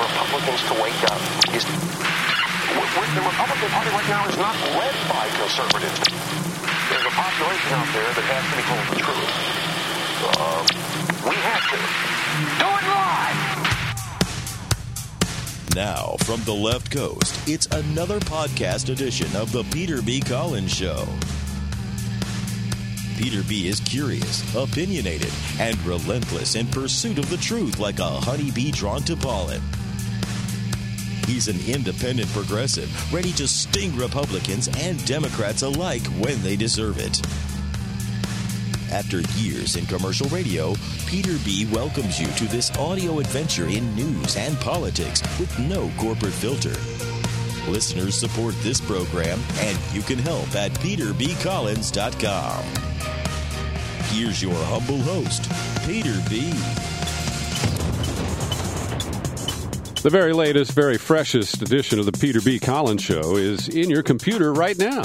Republicans to wake up. The Republican Party right now is not led by conservatives. There's a population out there that has to be told the truth. We have to. Do it live! Now, from the left coast, it's another podcast edition of the Peter B. Collins Show. Peter B. is curious, opinionated, and relentless in pursuit of the truth like a honeybee drawn to pollen. He's an independent progressive, ready to sting Republicans and Democrats alike when they deserve it. After years in commercial radio, Peter B. welcomes you to this audio adventure in news and politics with no corporate filter. Listeners support this program, and you can help at peterbcollins.com. Here's your humble host, Peter B. The very latest, very freshest edition of the Peter B. Collins Show is in your computer right now.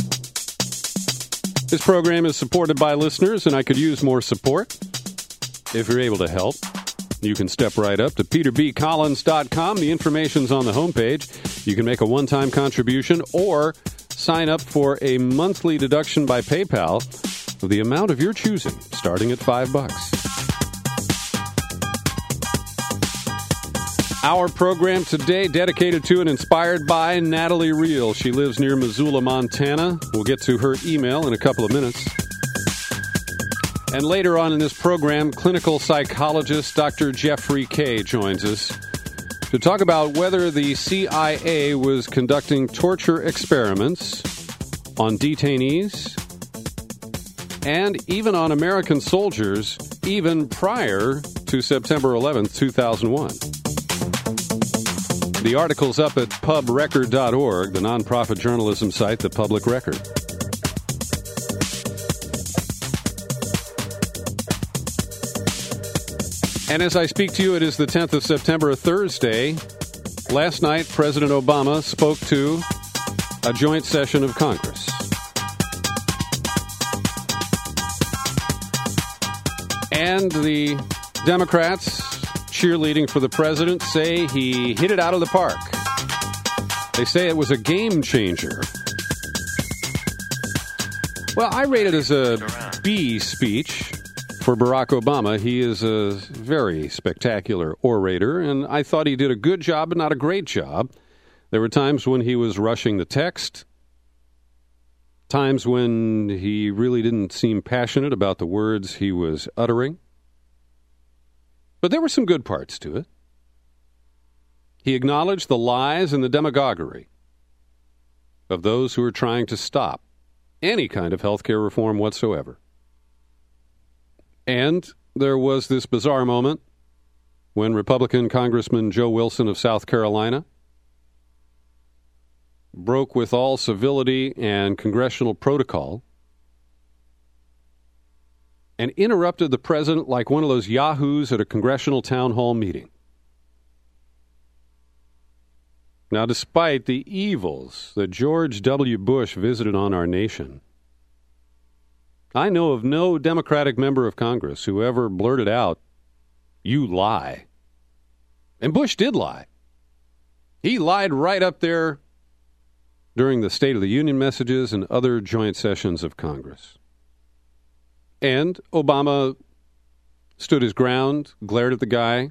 This program is supported by listeners, and I could use more support. If you're able to help, you can step right up to peterbcollins.com. The information's on the homepage. You can make a one-time contribution or sign up for a monthly deduction by PayPal of the amount of your choosing, starting at $5. Our program today dedicated to and inspired by Natalie Reel. She lives near Missoula, Montana. We'll get to her email in a couple of minutes. And later on in this program, clinical psychologist Dr. Jeffrey Kay joins us to talk about whether the CIA was conducting torture experiments on detainees and even on American soldiers even prior to September 11th, 2001. The article's up at pubrecord.org, the nonprofit journalism site, The Public Record. And as I speak to you, it is the 10th of September, a Thursday. Last night, President Obama spoke to a joint session of Congress. And the Democrats cheerleading for the president say he hit it out of the park. They say it was a game changer. Well, I rate it as a B speech for Barack Obama. He is a very spectacular orator, and I thought he did a good job, but not a great job. There were times when he was rushing the text, times when he really didn't seem passionate about the words he was uttering. But there were some good parts to it. He acknowledged the lies and the demagoguery of those who are trying to stop any kind of health care reform whatsoever. And there was this bizarre moment when Republican Congressman Joe Wilson of South Carolina broke with all civility and congressional protocol and interrupted the president like one of those yahoos at a congressional town hall meeting. Now, despite the evils that George W. Bush visited on our nation, I know of no Democratic member of Congress who ever blurted out, "You lie." And Bush did lie. He lied right up there during the State of the Union messages and other joint sessions of Congress. And Obama stood his ground, glared at the guy,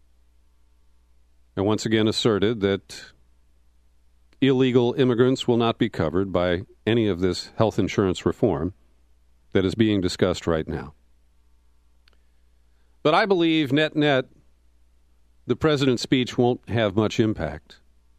and once again asserted that illegal immigrants will not be covered by any of this health insurance reform that is being discussed right now. But I believe, net-net, the president's speech won't have much impact.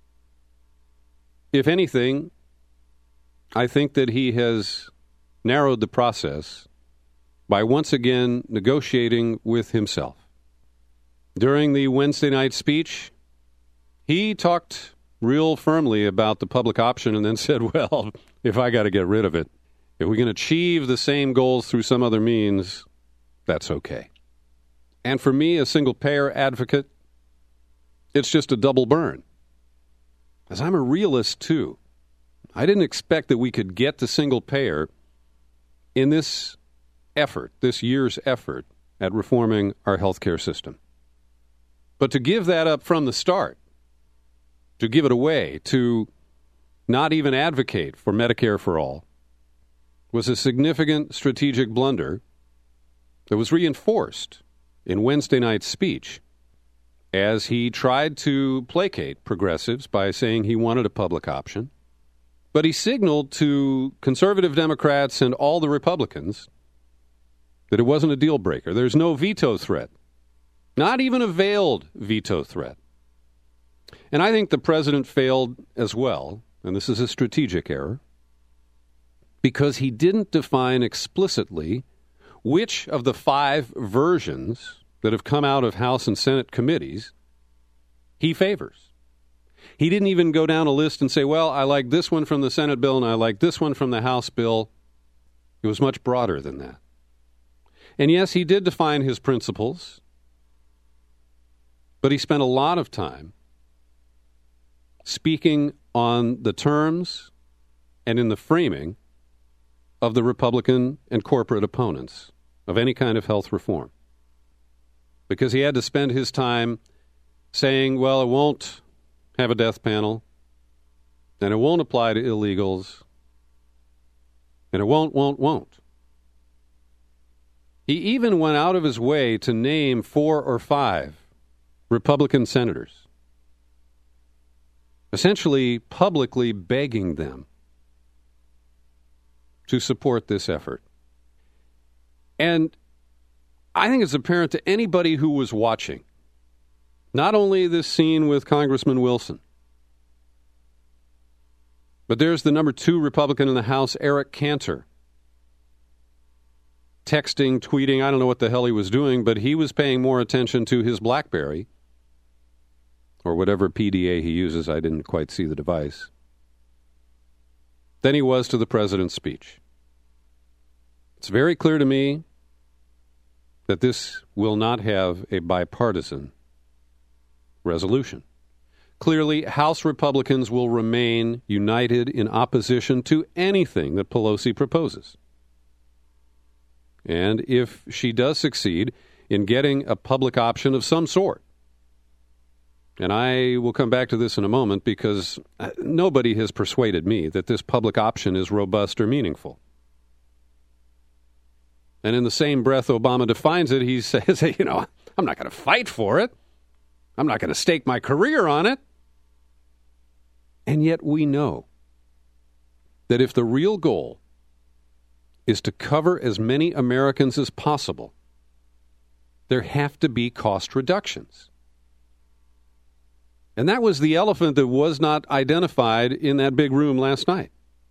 If anything, I think that he has narrowed the process by once again negotiating with himself. During the Wednesday night speech, he talked real firmly about the public option and then said, well, if I got to get rid of it, if we can achieve the same goals through some other means, that's okay. And for me, a single-payer advocate, it's just a double burn. As I'm a realist, too. I didn't expect that we could get to single-payer in this effort, this year's effort at reforming our health care system. But to give that up from the start, to give it away, to not even advocate for Medicare for all, was a significant strategic blunder that was reinforced in Wednesday night's speech as he tried to placate progressives by saying he wanted a public option. But he signaled to conservative Democrats and all the Republicans that it wasn't a deal breaker. There's no veto threat, not even a veiled veto threat. And I think the president failed as well, and this is a strategic error, because he didn't define explicitly which of the 5 versions that have come out of House and Senate committees he favors. He didn't even go down a list and say, well, I like this one from the Senate bill and I like this one from the House bill. It was much broader than that. And yes, he did define his principles, but he spent a lot of time speaking on the terms and in the framing of the Republican and corporate opponents of any kind of health reform. Because he had to spend his time saying, well, it won't have a death panel, and it won't apply to illegals, and it won't. He even went out of his way to name 4 or 5 Republican senators, essentially publicly begging them to support this effort. And I think it's apparent to anybody who was watching, not only this scene with Congressman Wilson, but there's the number 2 Republican in the House, Eric Cantor, texting, tweeting, I don't know what the hell he was doing, but he was paying more attention to his BlackBerry, or whatever PDA he uses, I didn't quite see the device, than he was to the president's speech. It's very clear to me that this will not have a bipartisan resolution. Clearly, House Republicans will remain united in opposition to anything that Pelosi proposes. And if she does succeed in getting a public option of some sort, and I will come back to this in a moment because nobody has persuaded me that this public option is robust or meaningful. And in the same breath Obama defines it, he says, I'm not going to fight for it. I'm not going to stake my career on it. And yet we know that if the real goal is to cover as many Americans as possible, there have to be cost reductions. And that was the elephant that was not identified in that big room last night.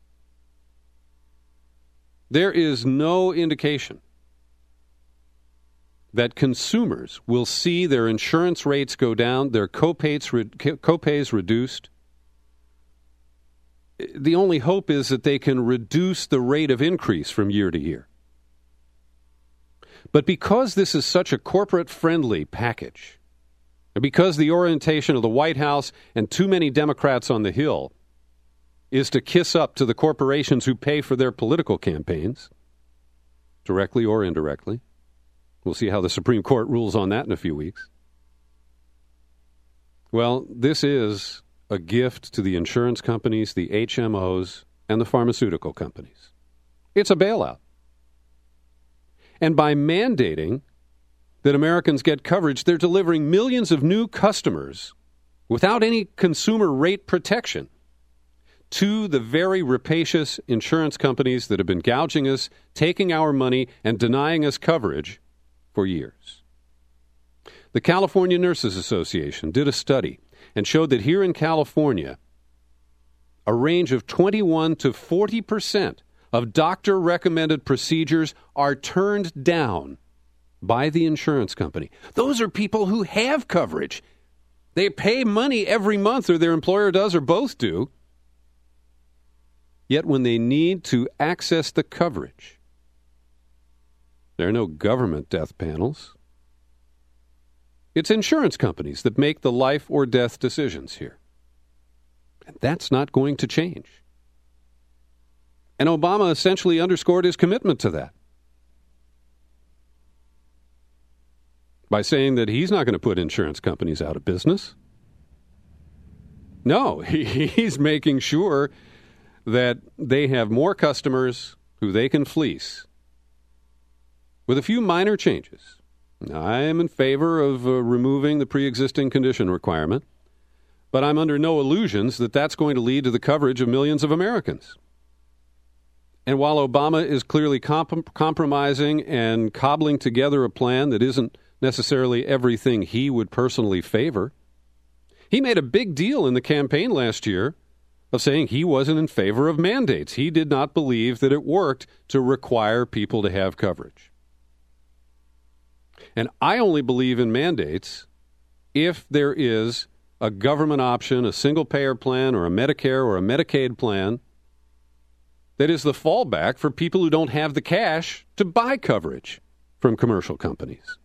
There is no indication that consumers will see their insurance rates go down, their copays reduced. The only hope is that they can reduce the rate of increase from year to year. But because this is such a corporate-friendly package, and because the orientation of the White House and too many Democrats on the Hill is to kiss up to the corporations who pay for their political campaigns, directly or indirectly, we'll see how the Supreme Court rules on that in a few weeks. Well, this is a gift to the insurance companies, the HMOs, and the pharmaceutical companies. It's a bailout. And by mandating that Americans get coverage, they're delivering millions of new customers without any consumer rate protection to the very rapacious insurance companies that have been gouging us, taking our money, and denying us coverage for years. The California Nurses Association did a study and showed that here in California, a range of 21 to 40% of doctor-recommended procedures are turned down by the insurance company. Those are people who have coverage. They pay money every month, or their employer does, or both do. Yet when they need to access the coverage, there are no government death panels. It's insurance companies that make the life or death decisions here. And that's not going to change. And Obama essentially underscored his commitment to that by saying that he's not going to put insurance companies out of business. No, he's making sure that they have more customers who they can fleece with a few minor changes. I am in favor of removing the pre-existing condition requirement, but I'm under no illusions that that's going to lead to the coverage of millions of Americans. And while Obama is clearly compromising and cobbling together a plan that isn't necessarily everything he would personally favor, he made a big deal in the campaign last year of saying he wasn't in favor of mandates. He did not believe that it worked to require people to have coverage. And I only believe in mandates if there is a government option, a single-payer plan, or a Medicare or a Medicaid plan that is the fallback for people who don't have the cash to buy coverage from commercial companies.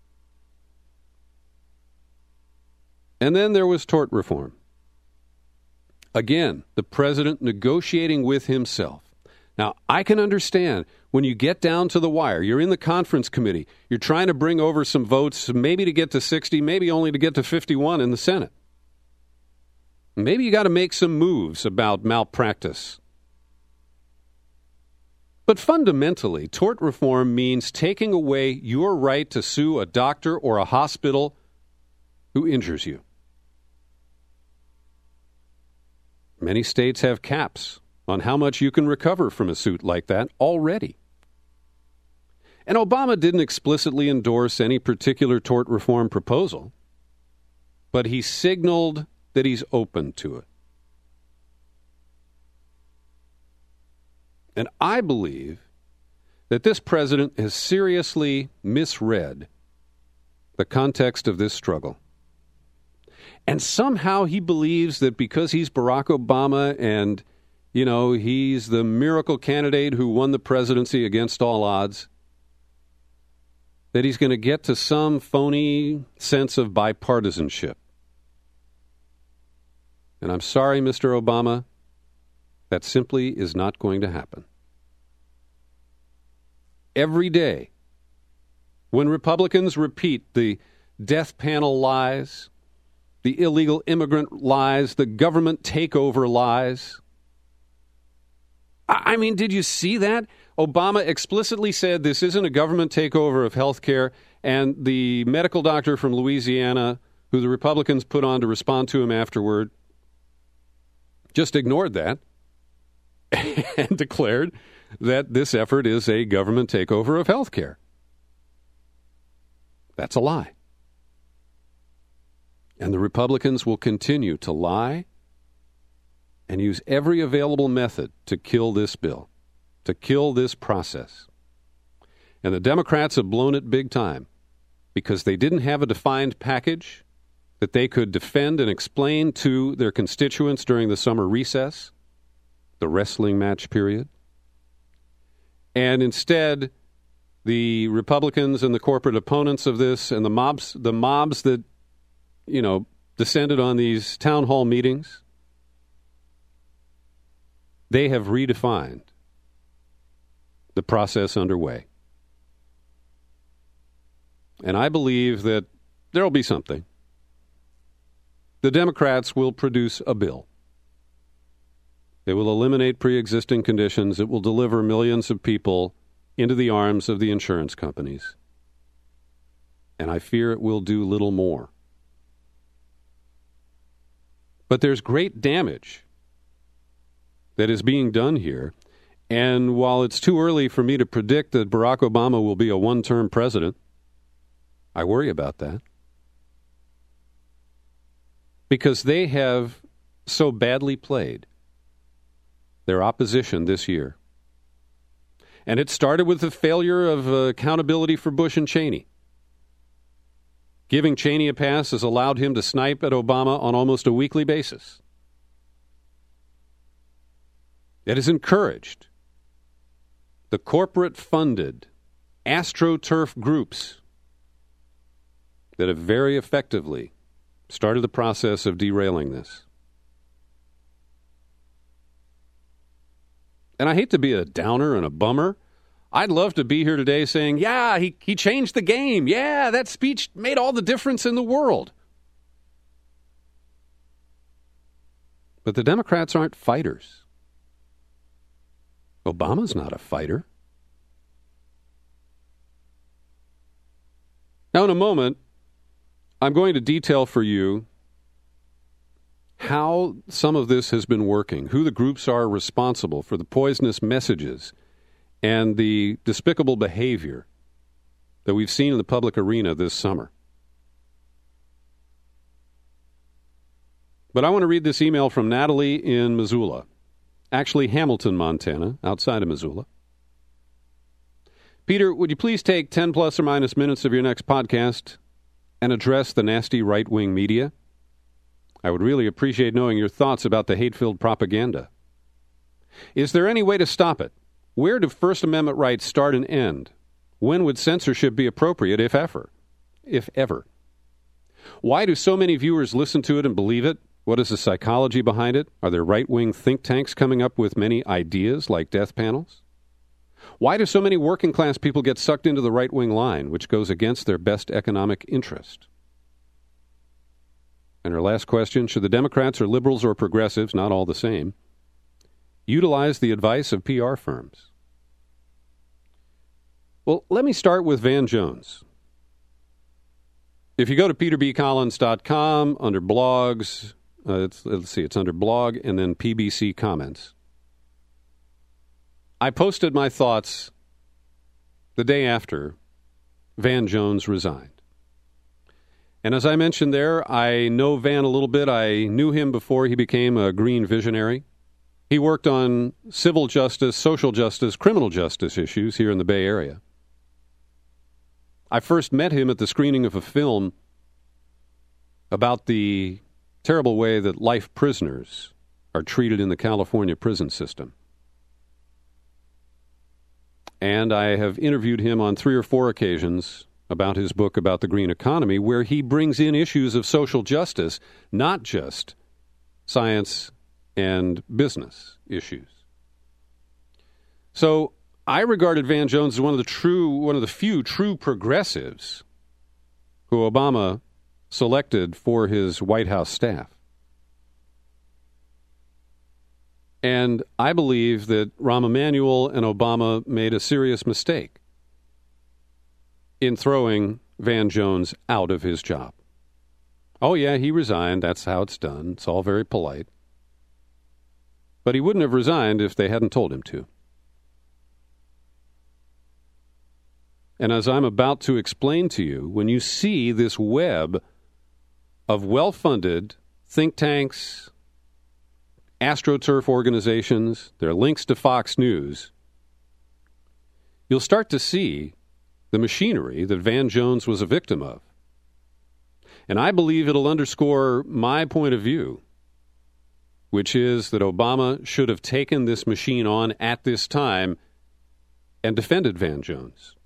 And then there was tort reform. Again, the president negotiating with himself. Now, I can understand when you get down to the wire, you're in the conference committee, you're trying to bring over some votes, maybe to get to 60, maybe only to get to 51 in the Senate. Maybe you got to make some moves about malpractice. But fundamentally, tort reform means taking away your right to sue a doctor or a hospital who injures you. Many states have caps on how much you can recover from a suit like that already. And Obama didn't explicitly endorse any particular tort reform proposal, but he signaled that he's open to it. And I believe that this president has seriously misread the context of this struggle. And somehow he believes that because he's Barack Obama and, he's the miracle candidate who won the presidency against all odds, that he's going to get to some phony sense of bipartisanship. And I'm sorry, Mr. Obama, that simply is not going to happen. Every day, when Republicans repeat the death panel lies, the illegal immigrant lies, the government takeover lies. I mean, did you see that? Obama explicitly said this isn't a government takeover of health care, and the medical doctor from Louisiana, who the Republicans put on to respond to him afterward, just ignored that and declared that this effort is a government takeover of health care. That's a lie. And the Republicans will continue to lie and use every available method to kill this bill, to kill this process. And the Democrats have blown it big time because they didn't have a defined package that they could defend and explain to their constituents during the summer recess, the wrestling match period. And instead, the Republicans and the corporate opponents of this and the mobs that descended on these town hall meetings, they have redefined the process underway. And I believe that there will be something. The Democrats will produce a bill. They will eliminate pre-existing conditions. It will deliver millions of people into the arms of the insurance companies. And I fear it will do little more. But there's great damage that is being done here. And while it's too early for me to predict that Barack Obama will be a one-term president, I worry about that. Because they have so badly played their opposition this year. And it started with the failure of accountability for Bush and Cheney. Giving Cheney a pass has allowed him to snipe at Obama on almost a weekly basis. It has encouraged the corporate-funded AstroTurf groups that have very effectively started the process of derailing this. And I hate to be a downer and a bummer. I'd love to be here today saying, yeah, he changed the game. Yeah, that speech made all the difference in the world. But the Democrats aren't fighters. Obama's not a fighter. Now, in a moment, I'm going to detail for you how some of this has been working, who the groups are responsible for the poisonous messages and the despicable behavior that we've seen in the public arena this summer. But I want to read this email from Natalie in Missoula, actually Hamilton, Montana, outside of Missoula. Peter, would you please take 10 plus or minus minutes of your next podcast and address the nasty right-wing media? I would really appreciate knowing your thoughts about the hate-filled propaganda. Is there any way to stop it? Where do First Amendment rights start and end? When would censorship be appropriate, if ever? If ever. Why do so many viewers listen to it and believe it? What is the psychology behind it? Are there right-wing think tanks coming up with many ideas like death panels? Why do so many working-class people get sucked into the right-wing line, which goes against their best economic interest? And our last question, should the Democrats or liberals or progressives, not all the same, utilize the advice of PR firms? Well, let me start with Van Jones. If you go to peterbcollins.com, under blogs, it's under blog and then PBC comments. I posted my thoughts the day after Van Jones resigned. And as I mentioned there, I know Van a little bit. I knew him before he became a green visionary. He worked on civil justice, social justice, criminal justice issues here in the Bay Area. I first met him at the screening of a film about the terrible way that life prisoners are treated in the California prison system. And I have interviewed him on 3 or 4 occasions about his book about the green economy, where he brings in issues of social justice, not just science and business issues. So I regarded Van Jones as one of the few true progressives who Obama selected for his White House staff. And I believe that Rahm Emanuel and Obama made a serious mistake in throwing Van Jones out of his job. Oh, yeah, he resigned. That's how it's done. It's all very polite. But he wouldn't have resigned if they hadn't told him to. And as I'm about to explain to you, when you see this web of well-funded think tanks, AstroTurf organizations, their links to Fox News, you'll start to see the machinery that Van Jones was a victim of. And I believe it'll underscore my point of view, which is that Obama should have taken this machine on at this time and defended Van Jones.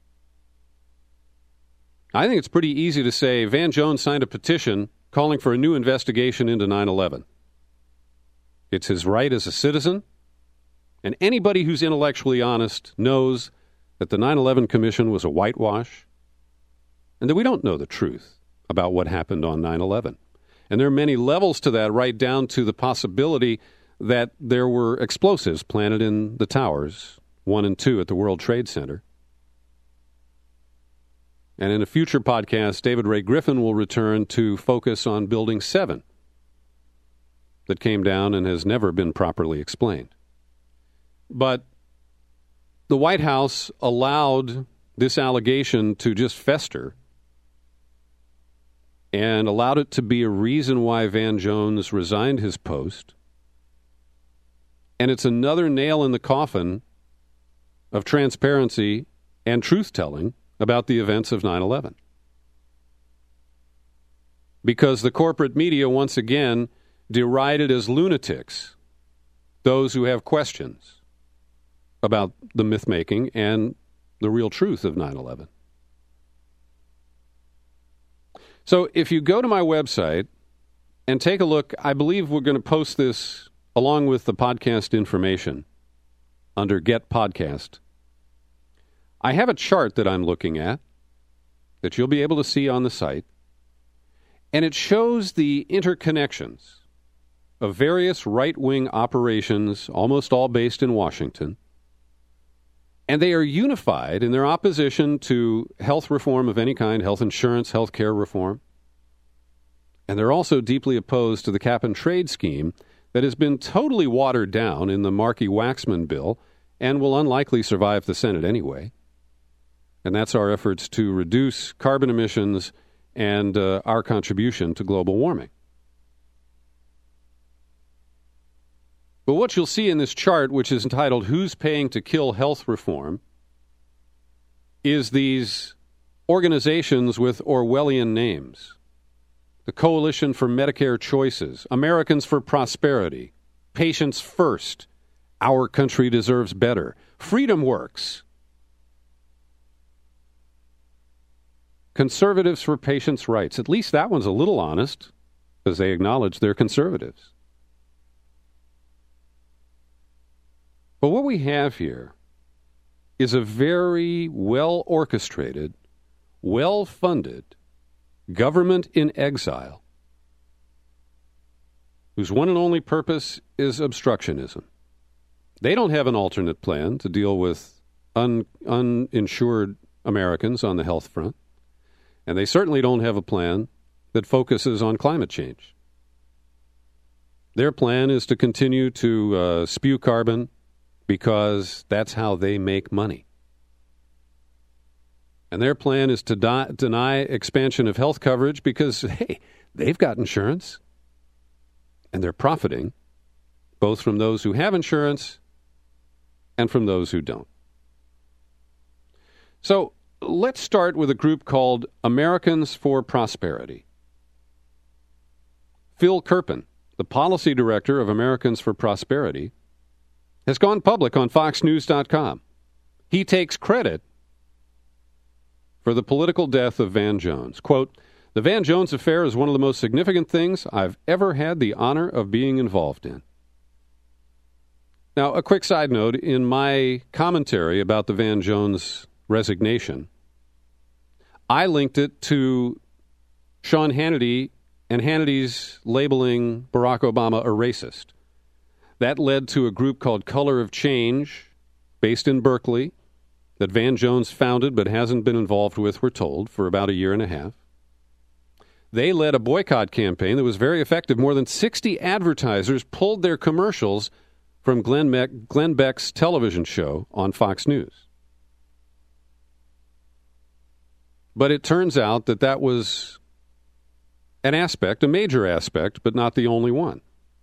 I think it's pretty easy to say Van Jones signed a petition calling for a new investigation into 9/11. It's his right as a citizen, and anybody who's intellectually honest knows that the 9/11 Commission was a whitewash and that we don't know the truth about what happened on 9/11. And there are many levels to that, right down to the possibility that there were explosives planted in the towers, 1 and 2 at the World Trade Center. And in a future podcast, David Ray Griffin will return to focus on Building 7 that came down and has never been properly explained. But the White House allowed this allegation to just fester and allowed it to be a reason why Van Jones resigned his post. And it's another nail in the coffin of transparency and truth-telling about the events of 9/11. Because the corporate media once again derided as lunatics those who have questions about the myth-making and the real truth of 9/11. So if you go to my website and take a look, I believe we're going to post this along with the podcast information under Get Podcast. I have a chart that I'm looking at that you'll be able to see on the site, and it shows the interconnections of various right-wing operations, almost all based in Washington, and they are unified in their opposition to health reform of any kind, health insurance, health care reform. And they're also deeply opposed to the cap-and-trade scheme that has been totally watered down in the Markey-Waxman bill and will unlikely survive the Senate anyway. And that's our efforts to reduce carbon emissions and our contribution to global warming. But what you'll see in this chart, which is entitled Who's Paying to Kill Health Reform, is these organizations with Orwellian names. The Coalition for Medicare Choices, Americans for Prosperity, Patients First, Our Country Deserves Better, Freedom Works, Conservatives for Patients' Rights. At least that one's a little honest, because they acknowledge they're conservatives. But what we have here is a very well-orchestrated, well-funded government in exile whose one and only purpose is obstructionism. They don't have an alternate plan to deal with uninsured Americans on the health front, and they certainly don't have a plan that focuses on climate change. Their plan is to continue to spew carbon because that's how they make money. And their plan is to deny expansion of health coverage because, hey, they've got insurance. And they're profiting both from those who have insurance and from those who don't. So let's start with a group called Americans for Prosperity. Phil Kerpen, the policy director of Americans for Prosperity, has gone public on FoxNews.com. He takes credit for the political death of Van Jones. Quote, "The Van Jones affair is one of the most significant things I've ever had the honor of being involved in." Now, a quick side note, in my commentary about the Van Jones resignation, I linked it to Sean Hannity and Hannity's labeling Barack Obama a racist. That led to a group called Color of Change, based in Berkeley, that Van Jones founded but hasn't been involved with, we're told, for about a year and a half. They led a boycott campaign that was very effective. More than 60 advertisers pulled their commercials from Glenn Beck's television show on Fox News. But it turns out that that was an aspect, a major aspect, but not the only one.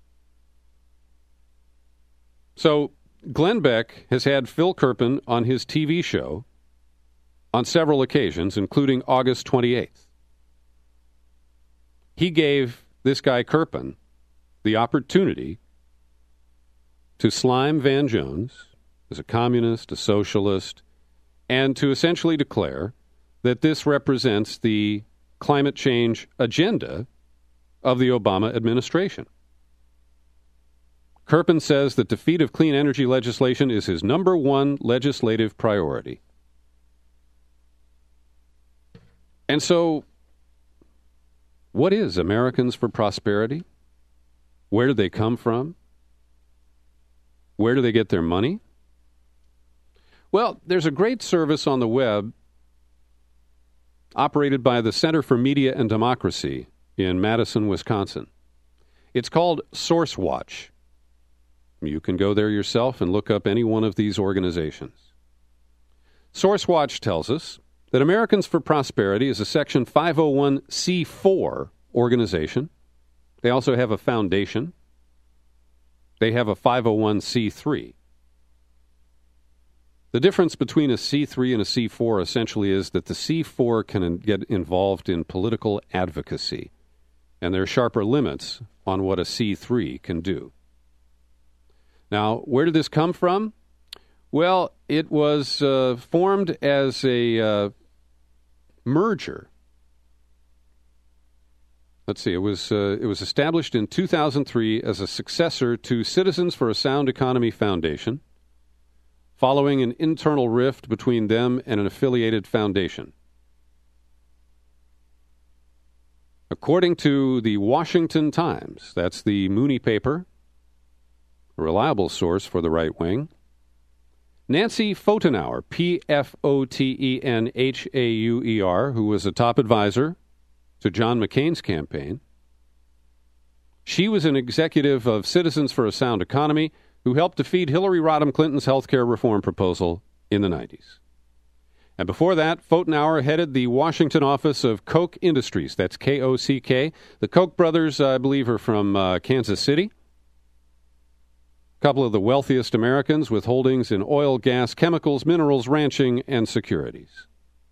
So Glenn Beck has had Phil Kerpen on his TV show on several occasions, including August 28th. He gave this guy Kerpen the opportunity to slime Van Jones as a communist, a socialist, and to essentially declare that this represents the climate change agenda of the Obama administration. Kerpen says that defeat of clean energy legislation is his number one legislative priority. And so, what is Americans for Prosperity? Where do they come from? Where do they get their money? Well, there's a great service on the web operated by the Center for Media and Democracy in Madison, Wisconsin. It's called SourceWatch. You can go there yourself and look up any one of these organizations. SourceWatch tells us that Americans for Prosperity is a Section 501c4 organization. They also have a foundation. They have a 501c3. The difference between a C3 and a C4 essentially is that the C4 can get involved in political advocacy, and there are sharper limits on what a C3 can do. Now, where did this come from? Well, it was formed as a merger. Let's see, it was established in 2003 as a successor to Citizens for a Sound Economy Foundation, following an internal rift between them and an affiliated foundation. According to the Washington Times, that's the Mooney paper, a reliable source for the right wing, Nancy Pfotenhauer, Pfotenhauer, who was a top advisor to John McCain's campaign, she was an executive of Citizens for a Sound Economy who helped defeat Hillary Rodham Clinton's health care reform proposal in the 90s. And before that, Pfotenhauer headed the Washington office of Koch Industries. That's K-O-C-K. The Koch brothers, I believe, are from Kansas City. A couple of the wealthiest Americans with holdings in oil, gas, chemicals, minerals, ranching, and securities.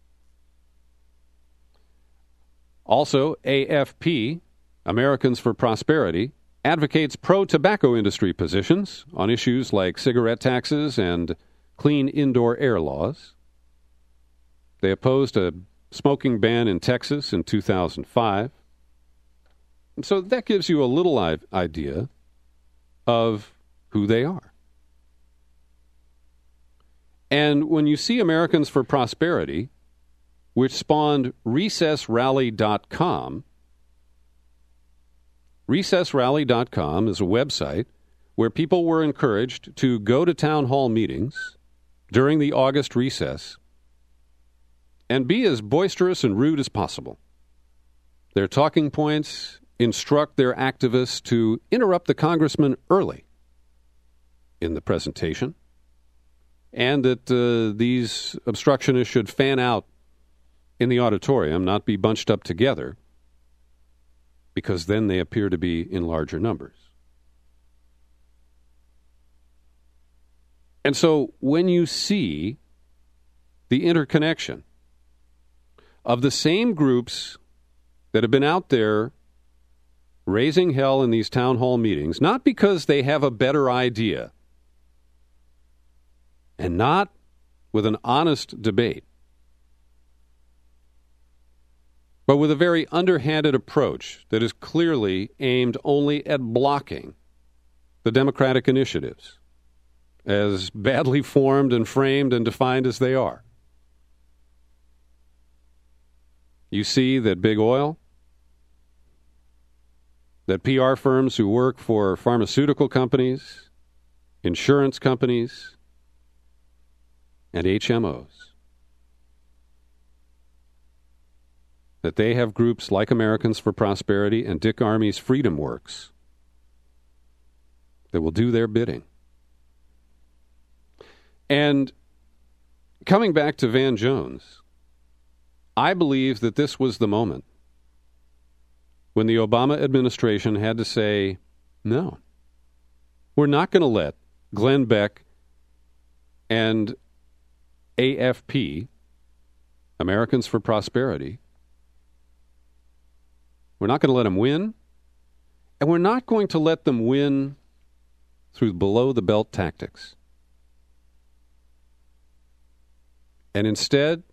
Also, AFP, Americans for Prosperity, advocates pro-tobacco industry positions on issues like cigarette taxes and clean indoor air laws. They opposed a smoking ban in Texas in 2005. And so that gives you a little idea of who they are. And when you see Americans for Prosperity, which spawned RecessRally.com, RecessRally.com is a website where people were encouraged to go to town hall meetings during the August recess and be as boisterous and rude as possible. Their talking points instruct their activists to interrupt the congressman early in the presentation, and that these obstructionists should fan out in the auditorium, not be bunched up together, because then they appear to be in larger numbers. And so when you see the interconnection of the same groups that have been out there raising hell in these town hall meetings, not because they have a better idea, and not with an honest debate, but with a very underhanded approach that is clearly aimed only at blocking the Democratic initiatives, as badly formed and framed and defined as they are. You see that big oil, that PR firms who work for pharmaceutical companies, insurance companies, and HMOs, that they have groups like Americans for Prosperity and Dick Armey's Freedom Works that will do their bidding. And coming back to Van Jones, I believe that this was the moment when the Obama administration had to say, no, we're not going to let Glenn Beck and AFP, Americans for Prosperity, we're not going to let them win, and we're not going to let them win through below-the-belt tactics. And instead,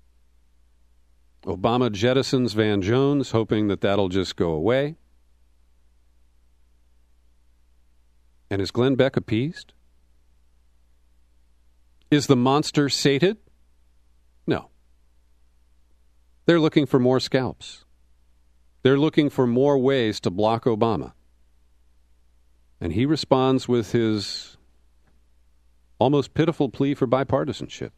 Obama jettisons Van Jones, hoping that that'll just go away. And is Glenn Beck appeased? Is the monster sated? No. They're looking for more scalps. They're looking for more ways to block Obama. And he responds with his almost pitiful plea for bipartisanship.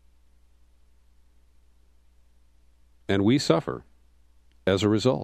And we suffer as a result.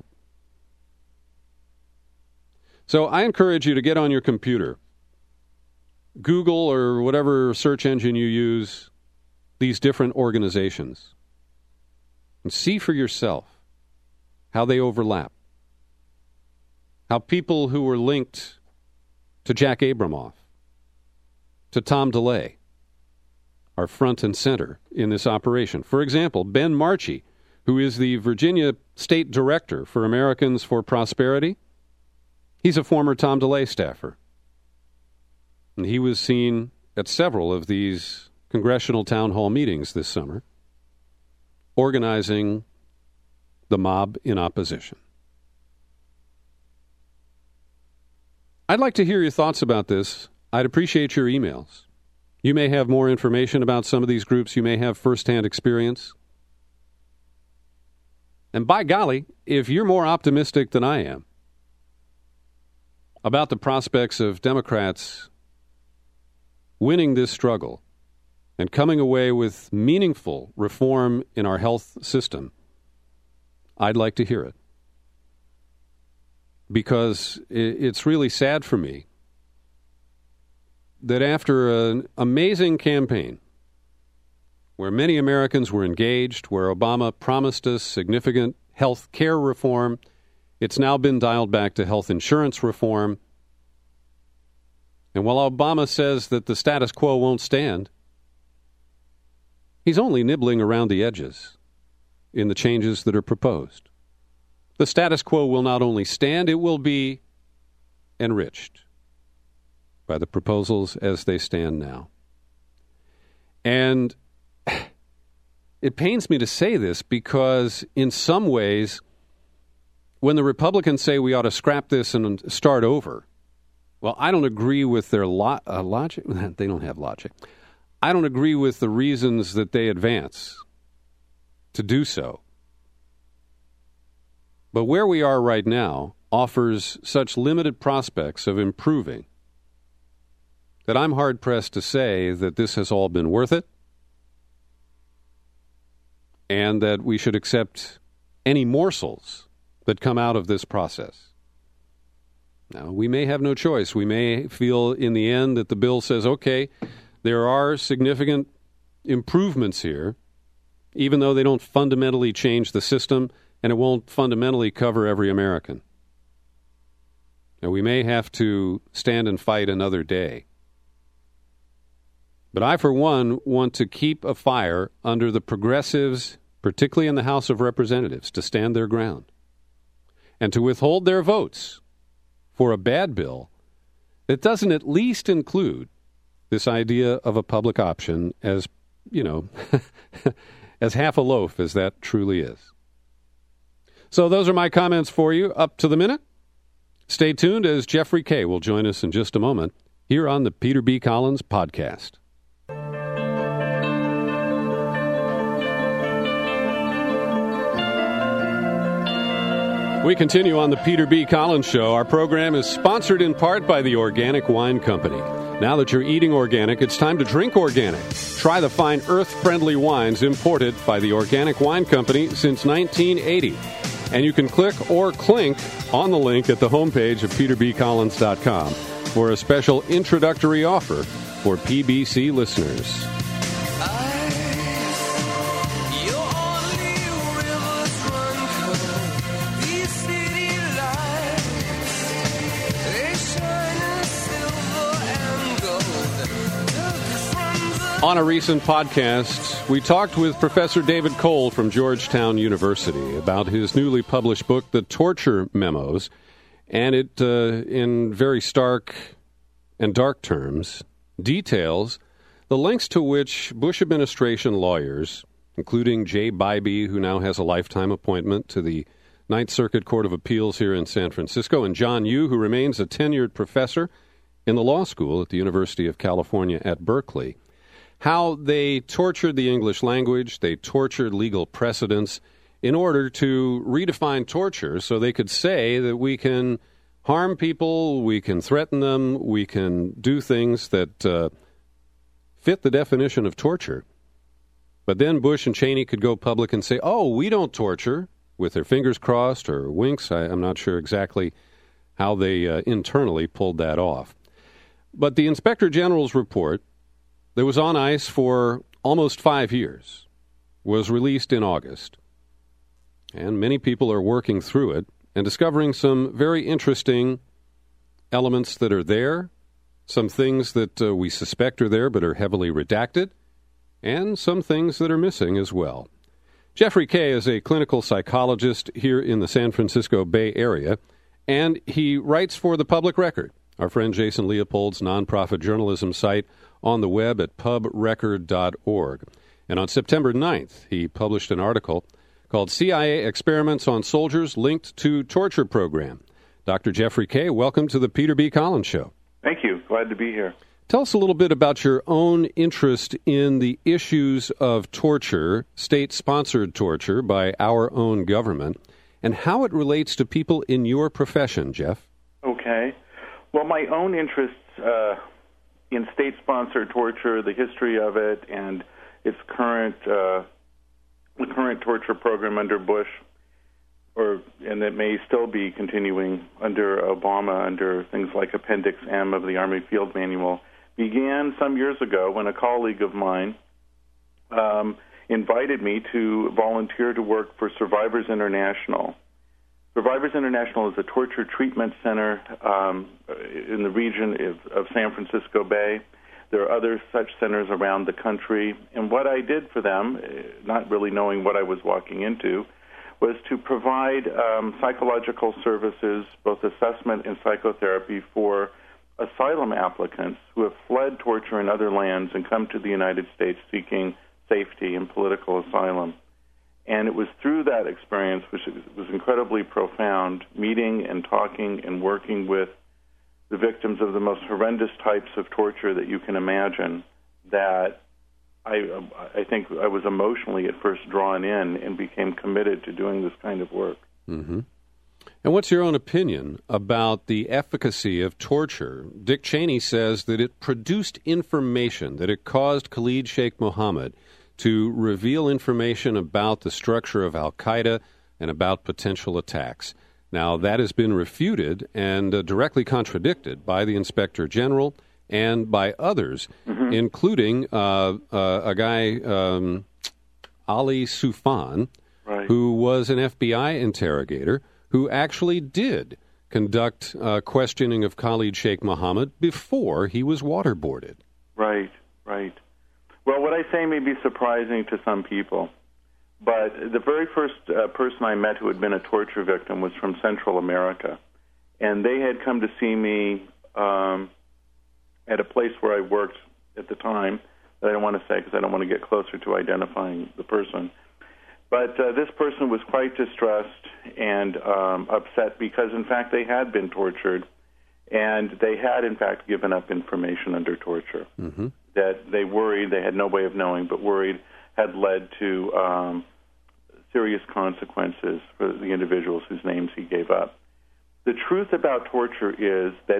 So I encourage you to get on your computer, Google or whatever search engine you use, these different organizations, and see for yourself how they overlap. How people who were linked to Jack Abramoff, to Tom DeLay, are front and center in this operation. For example, Ben Marchi, who is the Virginia State Director for Americans for Prosperity, he's a former Tom DeLay staffer. And he was seen at several of these congressional town hall meetings this summer, organizing the mob in opposition. I'd like to hear your thoughts about this. I'd appreciate your emails. You may have more information about some of these groups. You may have firsthand experience. And by golly, if you're more optimistic than I am about the prospects of Democrats winning this struggle and coming away with meaningful reform in our health system, I'd like to hear it. Because it's really sad for me that after an amazing campaign where many Americans were engaged, where Obama promised us significant health care reform, it's now been dialed back to health insurance reform. And while Obama says that the status quo won't stand, he's only nibbling around the edges in the changes that are proposed. The status quo will not only stand, it will be enriched by the proposals as they stand now. And it pains me to say this because in some ways, when the Republicans say we ought to scrap this and start over, well, I don't agree with their logic. They don't have logic. I don't agree with the reasons that they advance to do so. But where we are right now offers such limited prospects of improving that I'm hard-pressed to say that this has all been worth it and that we should accept any morsels that come out of this process. Now, we may have no choice. We may feel in the end that the bill says, okay, there are significant improvements here, even though they don't fundamentally change the system and it won't fundamentally cover every American. Now, we may have to stand and fight another day. But I, for one, want to keep a fire under the progressives, particularly in the House of Representatives, to stand their ground and to withhold their votes for a bad bill that doesn't at least include this idea of a public option as, as half a loaf as that truly is. So those are my comments for you up to the minute. Stay tuned as Jeffrey Kay will join us in just a moment here on the Peter B. Collins Podcast. We continue on the Peter B. Collins Show. Our program is sponsored in part by the Organic Wine Company. Now that you're eating organic, it's time to drink organic. Try the fine earth-friendly wines imported by the Organic Wine Company since 1980. And you can click or clink on the link at the homepage of peterbcollins.com for a special introductory offer for PBC listeners. On a recent podcast, we talked with Professor David Cole from Georgetown University about his newly published book, The Torture Memos, and it, in very stark and dark terms, details the lengths to which Bush administration lawyers, including Jay Bybee, who now has a lifetime appointment to the Ninth Circuit Court of Appeals here in San Francisco, and John Yoo, who remains a tenured professor in the law school at the University of California at Berkeley, how they tortured the English language, they tortured legal precedents in order to redefine torture so they could say that we can harm people, we can threaten them, we can do things that fit the definition of torture. But then Bush and Cheney could go public and say, oh, we don't torture, with their fingers crossed or winks. I'm not sure exactly how they internally pulled that off. But the Inspector General's report that was on ice for almost 5 years was released in August. And many people are working through it and discovering some very interesting elements that are there, some things that we suspect are there but are heavily redacted, and some things that are missing as well. Jeffrey Kay is a clinical psychologist here in the San Francisco Bay Area, and he writes for The Public Record, our friend Jason Leopold's nonprofit journalism site on the web at pubrecord.org. And on September 9th, he published an article called CIA Experiments on Soldiers Linked to Torture Program. Dr. Jeffrey Kay, welcome to the Peter B. Collins Show. Thank you. Glad to be here. Tell us a little bit about your own interest in the issues of torture, state-sponsored torture by our own government, and how it relates to people in your profession, Jeff. Okay. Well, my own interests in state-sponsored torture, the history of it, and its current torture program under Bush, and it may still be continuing under Obama, under things like Appendix M of the Army Field Manual, began some years ago when a colleague of mine invited me to volunteer to work for Survivors International. Survivors International is a torture treatment center in the region of San Francisco Bay. There are other such centers around the country. And what I did for them, not really knowing what I was walking into, was to provide psychological services, both assessment and psychotherapy, for asylum applicants who have fled torture in other lands and come to the United States seeking safety and political asylum. And it was through that experience, which was incredibly profound, meeting and talking and working with the victims of the most horrendous types of torture that you can imagine, that I think I was emotionally at first drawn in and became committed to doing this kind of work. Mm-hmm. And what's your own opinion about the efficacy of torture? Dick Cheney says that it produced information, that it caused Khalid Sheikh Mohammed to reveal information about the structure of al-Qaeda and about potential attacks. Now, that has been refuted and directly contradicted by the Inspector General and by others, including a guy, Ali Soufan, right, who was an FBI interrogator, who actually did conduct questioning of Khalid Sheikh Mohammed before he was waterboarded. Right, right. Well, what I say may be surprising to some people, but the very first person I met who had been a torture victim was from Central America. And they had come to see me at a place where I worked at the time that I don't want to say because I don't want to get closer to identifying the person. But this person was quite distressed and upset because, in fact, they had been tortured, and they had, in fact, given up information under torture that they worried, they had no way of knowing, but worried had led to serious consequences for the individuals whose names he gave up. The truth about torture is that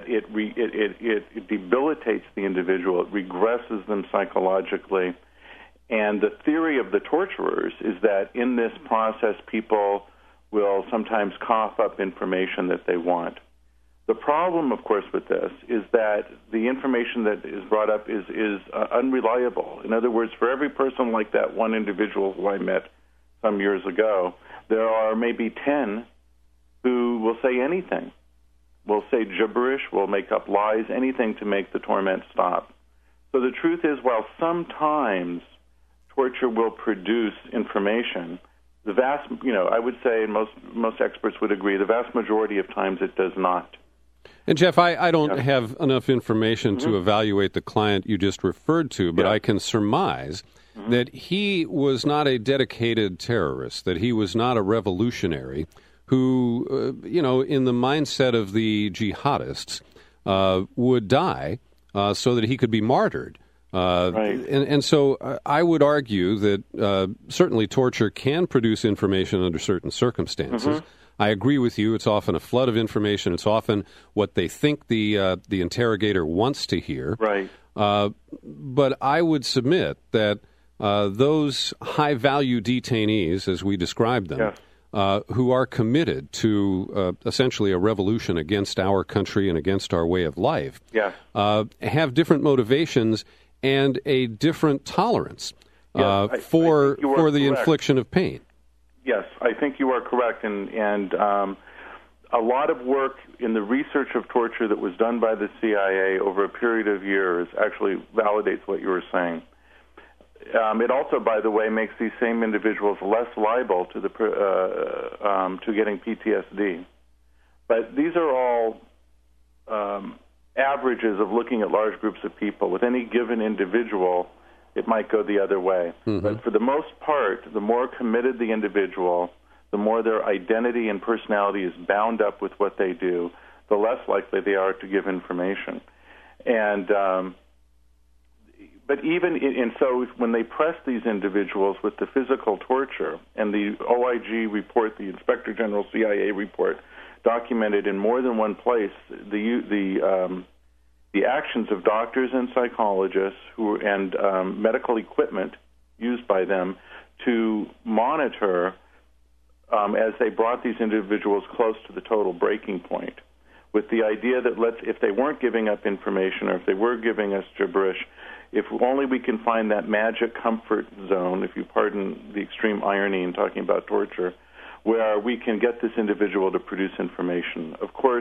it debilitates the individual, it regresses them psychologically. And the theory of the torturers is that in this process, people will sometimes cough up information that they want. The problem, of course, with this is that the information that is brought up is unreliable. In other words, for every person like that one individual who I met some years ago, there are maybe 10 who will say anything, will say gibberish, will make up lies, anything to make the torment stop. So the truth is, while sometimes torture will produce information, the vast, I would say, and most experts would agree, the vast majority of times it does not. And Jeff, I don't have enough information to evaluate the client you just referred to, but I can surmise that he was not a dedicated terrorist, that he was not a revolutionary who, in the mindset of the jihadists, would die so that he could be martyred. Right. And so I would argue that certainly torture can produce information under certain circumstances. I agree with you. It's often a flood of information. It's often what they think the interrogator wants to hear. Right. But I would submit that those high-value detainees, as we described them, who are committed to essentially a revolution against our country and against our way of life, have different motivations and a different tolerance for the infliction of pain. Yes, I think you are correct, and a lot of work in the research of torture that was done by the CIA over a period of years actually validates what you were saying. It also, by the way, makes these same individuals less liable to getting PTSD. But these are all averages of looking at large groups of people. With any given individual, it might go the other way. But for the most part, the more committed the individual, the more their identity and personality is bound up with what they do, the less likely they are to give information. And But so when they pressed these individuals with the physical torture, and the OIG report, the Inspector General CIA report, documented in more than one place the actions of doctors and psychologists and medical equipment used by them to monitor as they brought these individuals close to the total breaking point, with the idea that if they weren't giving up information or if they were giving us gibberish, if only we can find that magic comfort zone, if you pardon the extreme irony in talking about torture, where we can get this individual to produce information. Of course,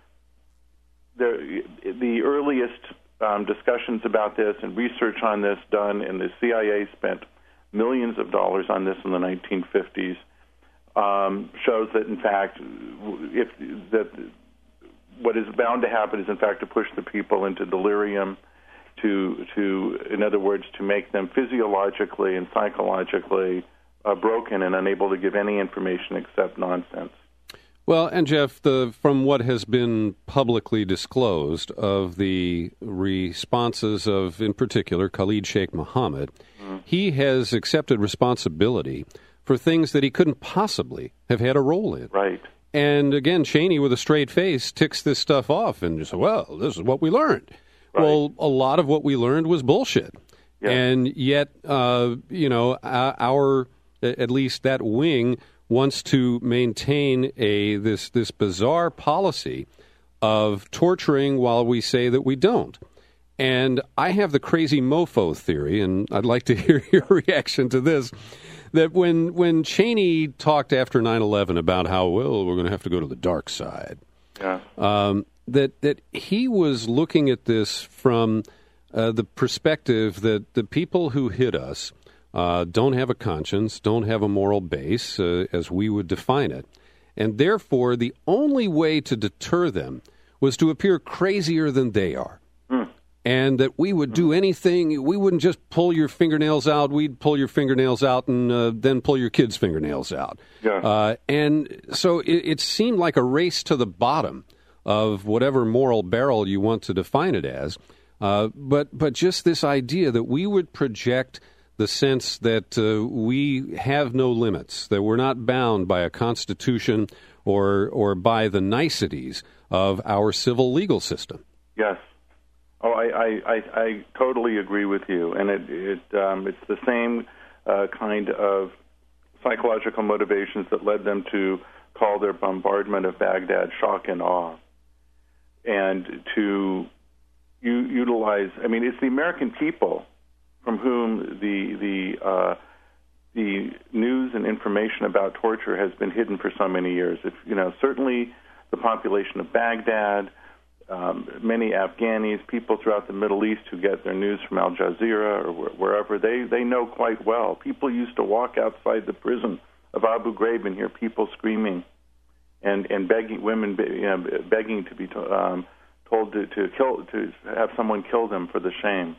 the earliest discussions about this and research on this done, and the CIA spent millions of dollars on this in the 1950s, shows that, in fact, what is bound to happen is, in fact, to push the people into delirium, in other words, to make them physiologically and psychologically broken and unable to give any information except nonsense. Well, and Jeff, from what has been publicly disclosed of the responses of, in particular, Khalid Sheikh Mohammed, he has accepted responsibility for things that he couldn't possibly have had a role in. Right. And again, Cheney, with a straight face, ticks this stuff off and just, well, this is what we learned. Right. Well, a lot of what we learned was bullshit. Yeah. And yet, our, at least that wing, wants to maintain this bizarre policy of torturing while we say that we don't. And I have the crazy mofo theory, and I'd like to hear your reaction to this, that when Cheney talked after 9/11 about how, well, we're going to have to go to the dark side, that he was looking at this from the perspective that the people who hit us don't have a conscience, don't have a moral base, as we would define it. And therefore, the only way to deter them was to appear crazier than they are. And that we would do anything, we wouldn't just pull your fingernails out, we'd pull your fingernails out and then pull your kids' fingernails out. Yeah. And so it seemed like a race to the bottom of whatever moral barrel you want to define it as. But just this idea that we would project the sense that we have no limits, that we're not bound by a constitution or by the niceties of our civil legal system. Yes. Oh, I totally agree with you, and it's the same kind of psychological motivations that led them to call their bombardment of Baghdad shock and awe, and to utilize. I mean, it's the American people from whom the news and information about torture has been hidden for so many years. Certainly the population of Baghdad. Many Afghanis, people throughout the Middle East who get their news from Al Jazeera or wherever, they know quite well. People used to walk outside the prison of Abu Ghraib and hear people screaming and begging, women begging to be told to have someone kill them for the shame.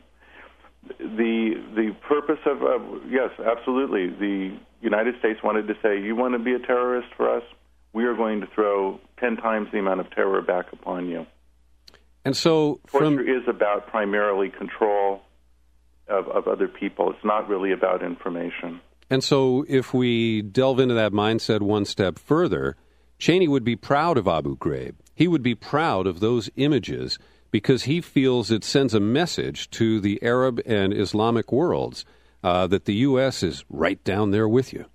The purpose of yes, absolutely. The United States wanted to say, you want to be a terrorist for us? We are going to throw 10 times the amount of terror back upon you. And so torture is about primarily control of other people. It's not really about information. And so if we delve into that mindset one step further, Cheney would be proud of Abu Ghraib. He would be proud of those images because he feels it sends a message to the Arab and Islamic worlds that the U.S. is right down there with you.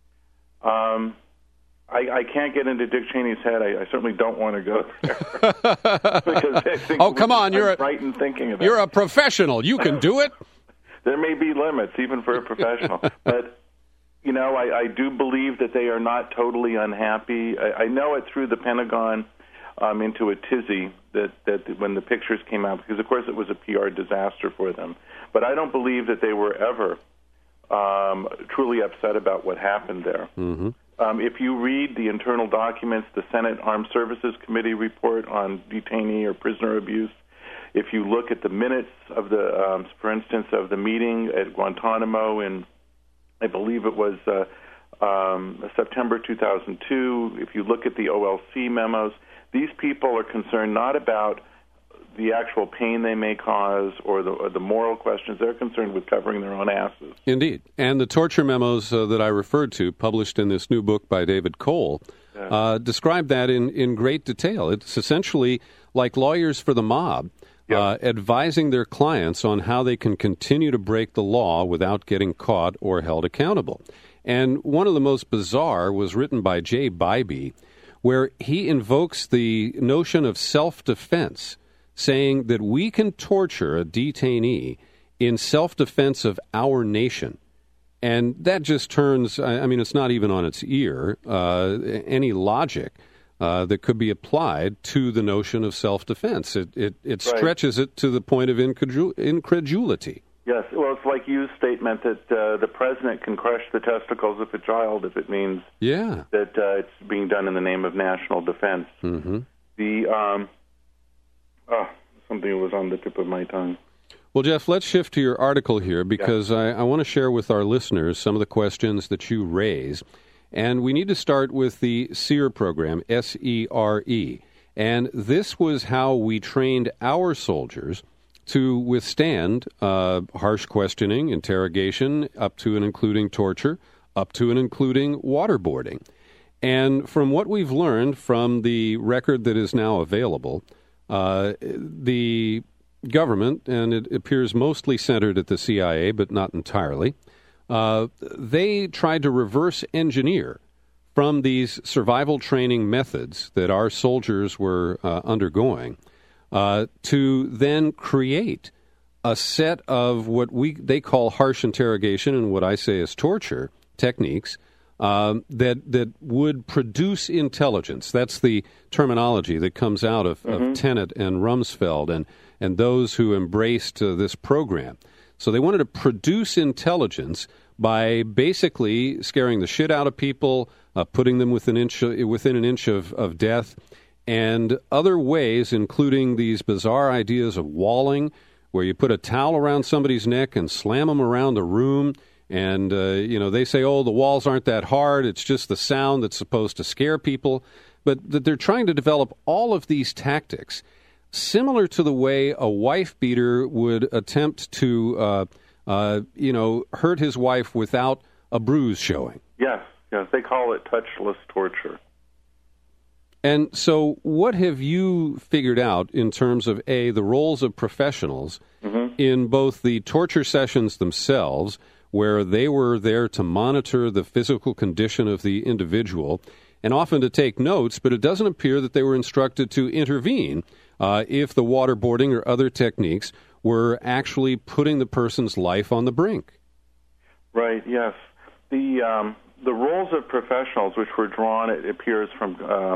I can't get into Dick Cheney's head. I certainly don't want to go there. Because I think come on, you're right in thinking of it. You're a professional. You can do it. There may be limits, even for a professional. But, I do believe that they are not totally unhappy. I know it threw the Pentagon into a tizzy that when the pictures came out, because, of course, it was a PR disaster for them. But I don't believe that they were ever truly upset about what happened there. Mm-hmm. If you read the internal documents, the Senate Armed Services Committee report on detainee or prisoner abuse, if you look at the minutes of the, for instance, of the meeting at Guantanamo in, I believe it was September 2002, if you look at the OLC memos, these people are concerned not about the actual pain they may cause or the moral questions. They're concerned with covering their own asses. Indeed. And the torture memos that I referred to, published in this new book by David Cole, describe that in great detail. It's essentially like lawyers for the mob, advising their clients on how they can continue to break the law without getting caught or held accountable. And one of the most bizarre was written by Jay Bybee, where he invokes the notion of self-defense, saying that we can torture a detainee in self-defense of our nation. And that just turns, I mean, it's not even on its ear, any logic that could be applied to the notion of self-defense. It stretches it to the point of incredulity. Yes, well, it's like Yu's statement that the president can crush the testicles of a child if it means that it's being done in the name of national defense. Mm-hmm. Something was on the tip of my tongue. Well, Jeff, let's shift to your article here because I want to share with our listeners some of the questions that you raise. And we need to start with the SERE program, S-E-R-E. And this was how we trained our soldiers to withstand harsh questioning, interrogation, up to and including torture, up to and including waterboarding. And from what we've learned from the record that is now available, the government, and it appears mostly centered at the CIA, but not entirely, they tried to reverse engineer from these survival training methods that our soldiers were undergoing to then create a set of what they call harsh interrogation and what I say is torture techniques that would produce intelligence. That's the terminology that comes out of Tenet and Rumsfeld and those who embraced this program. So they wanted to produce intelligence by basically scaring the shit out of people, putting them within an inch of death, and other ways, including these bizarre ideas of walling, where you put a towel around somebody's neck and slam them around the room. And, they say, the walls aren't that hard. It's just the sound that's supposed to scare people. But that they're trying to develop all of these tactics, similar to the way a wife beater would attempt to, hurt his wife without a bruise showing. Yes. They call it touchless torture. And so what have you figured out in terms of, A, the roles of professionals in both the torture sessions themselves, where they were there to monitor the physical condition of the individual and often to take notes, but it doesn't appear that they were instructed to intervene if the waterboarding or other techniques were actually putting the person's life on the brink. Right, yes. The roles of professionals, which were drawn, it appears, from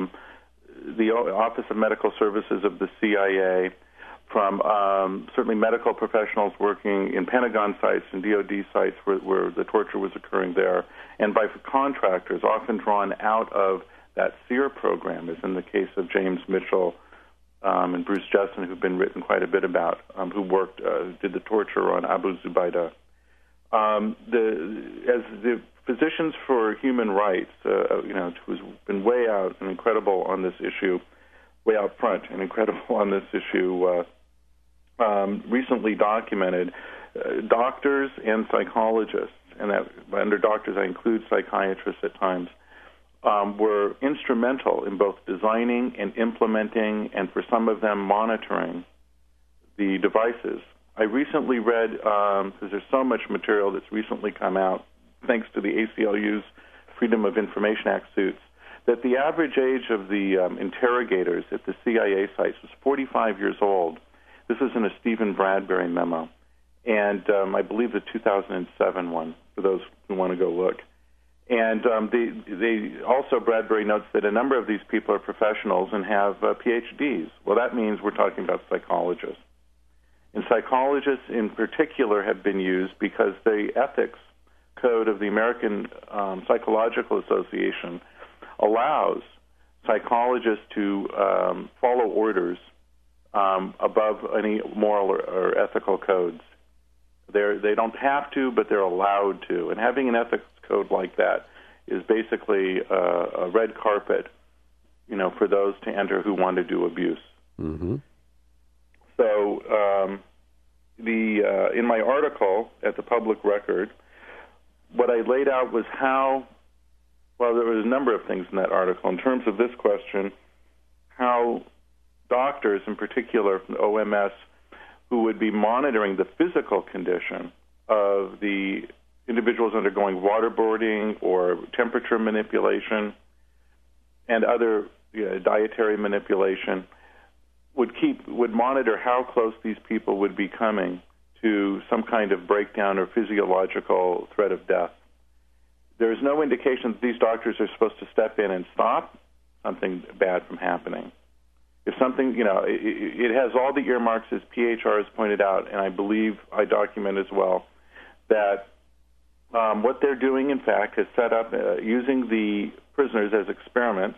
the Office of Medical Services of the CIA, from certainly medical professionals working in Pentagon sites and DOD sites where the torture was occurring there, and by contractors, often drawn out of that SERE program, as in the case of James Mitchell and Bruce Jessen, who've been written quite a bit about, who did the torture on Abu Zubaydah. As the Physicians for Human Rights, who's been way out and incredible on this issue, way out front and incredible on this issue, recently documented doctors and psychologists, and that under doctors I include psychiatrists at times, were instrumental in both designing and implementing, and for some of them monitoring, the devices. I recently read, because there's so much material that's recently come out, thanks to the ACLU's Freedom of Information Act suits, that the average age of the interrogators at the CIA sites was 45 years old. This is in a Stephen Bradbury memo, and I believe the 2007 one, for those who want to go look. And they also, Bradbury notes that a number of these people are professionals and have PhDs. Well, that means we're talking about psychologists. And psychologists in particular have been used because the ethics code of the American Psychological Association allows psychologists to follow orders above any moral or ethical codes. They don't have to, but they're allowed to. And having an ethics code like that is basically a red carpet, for those to enter who want to do abuse. Mm-hmm. in my article at the Public Record, what I laid out was how, well, there was a number of things in that article. In terms of this question, how doctors, in particular from the OMS, who would be monitoring the physical condition of the individuals undergoing waterboarding or temperature manipulation and other dietary manipulation, would monitor how close these people would be coming to some kind of breakdown or physiological threat of death. There is no indication that these doctors are supposed to step in and stop something bad from happening. If something, it has all the earmarks, as PHR has pointed out, and I believe I document as well, that what they're doing, in fact, is set up using the prisoners as experiments,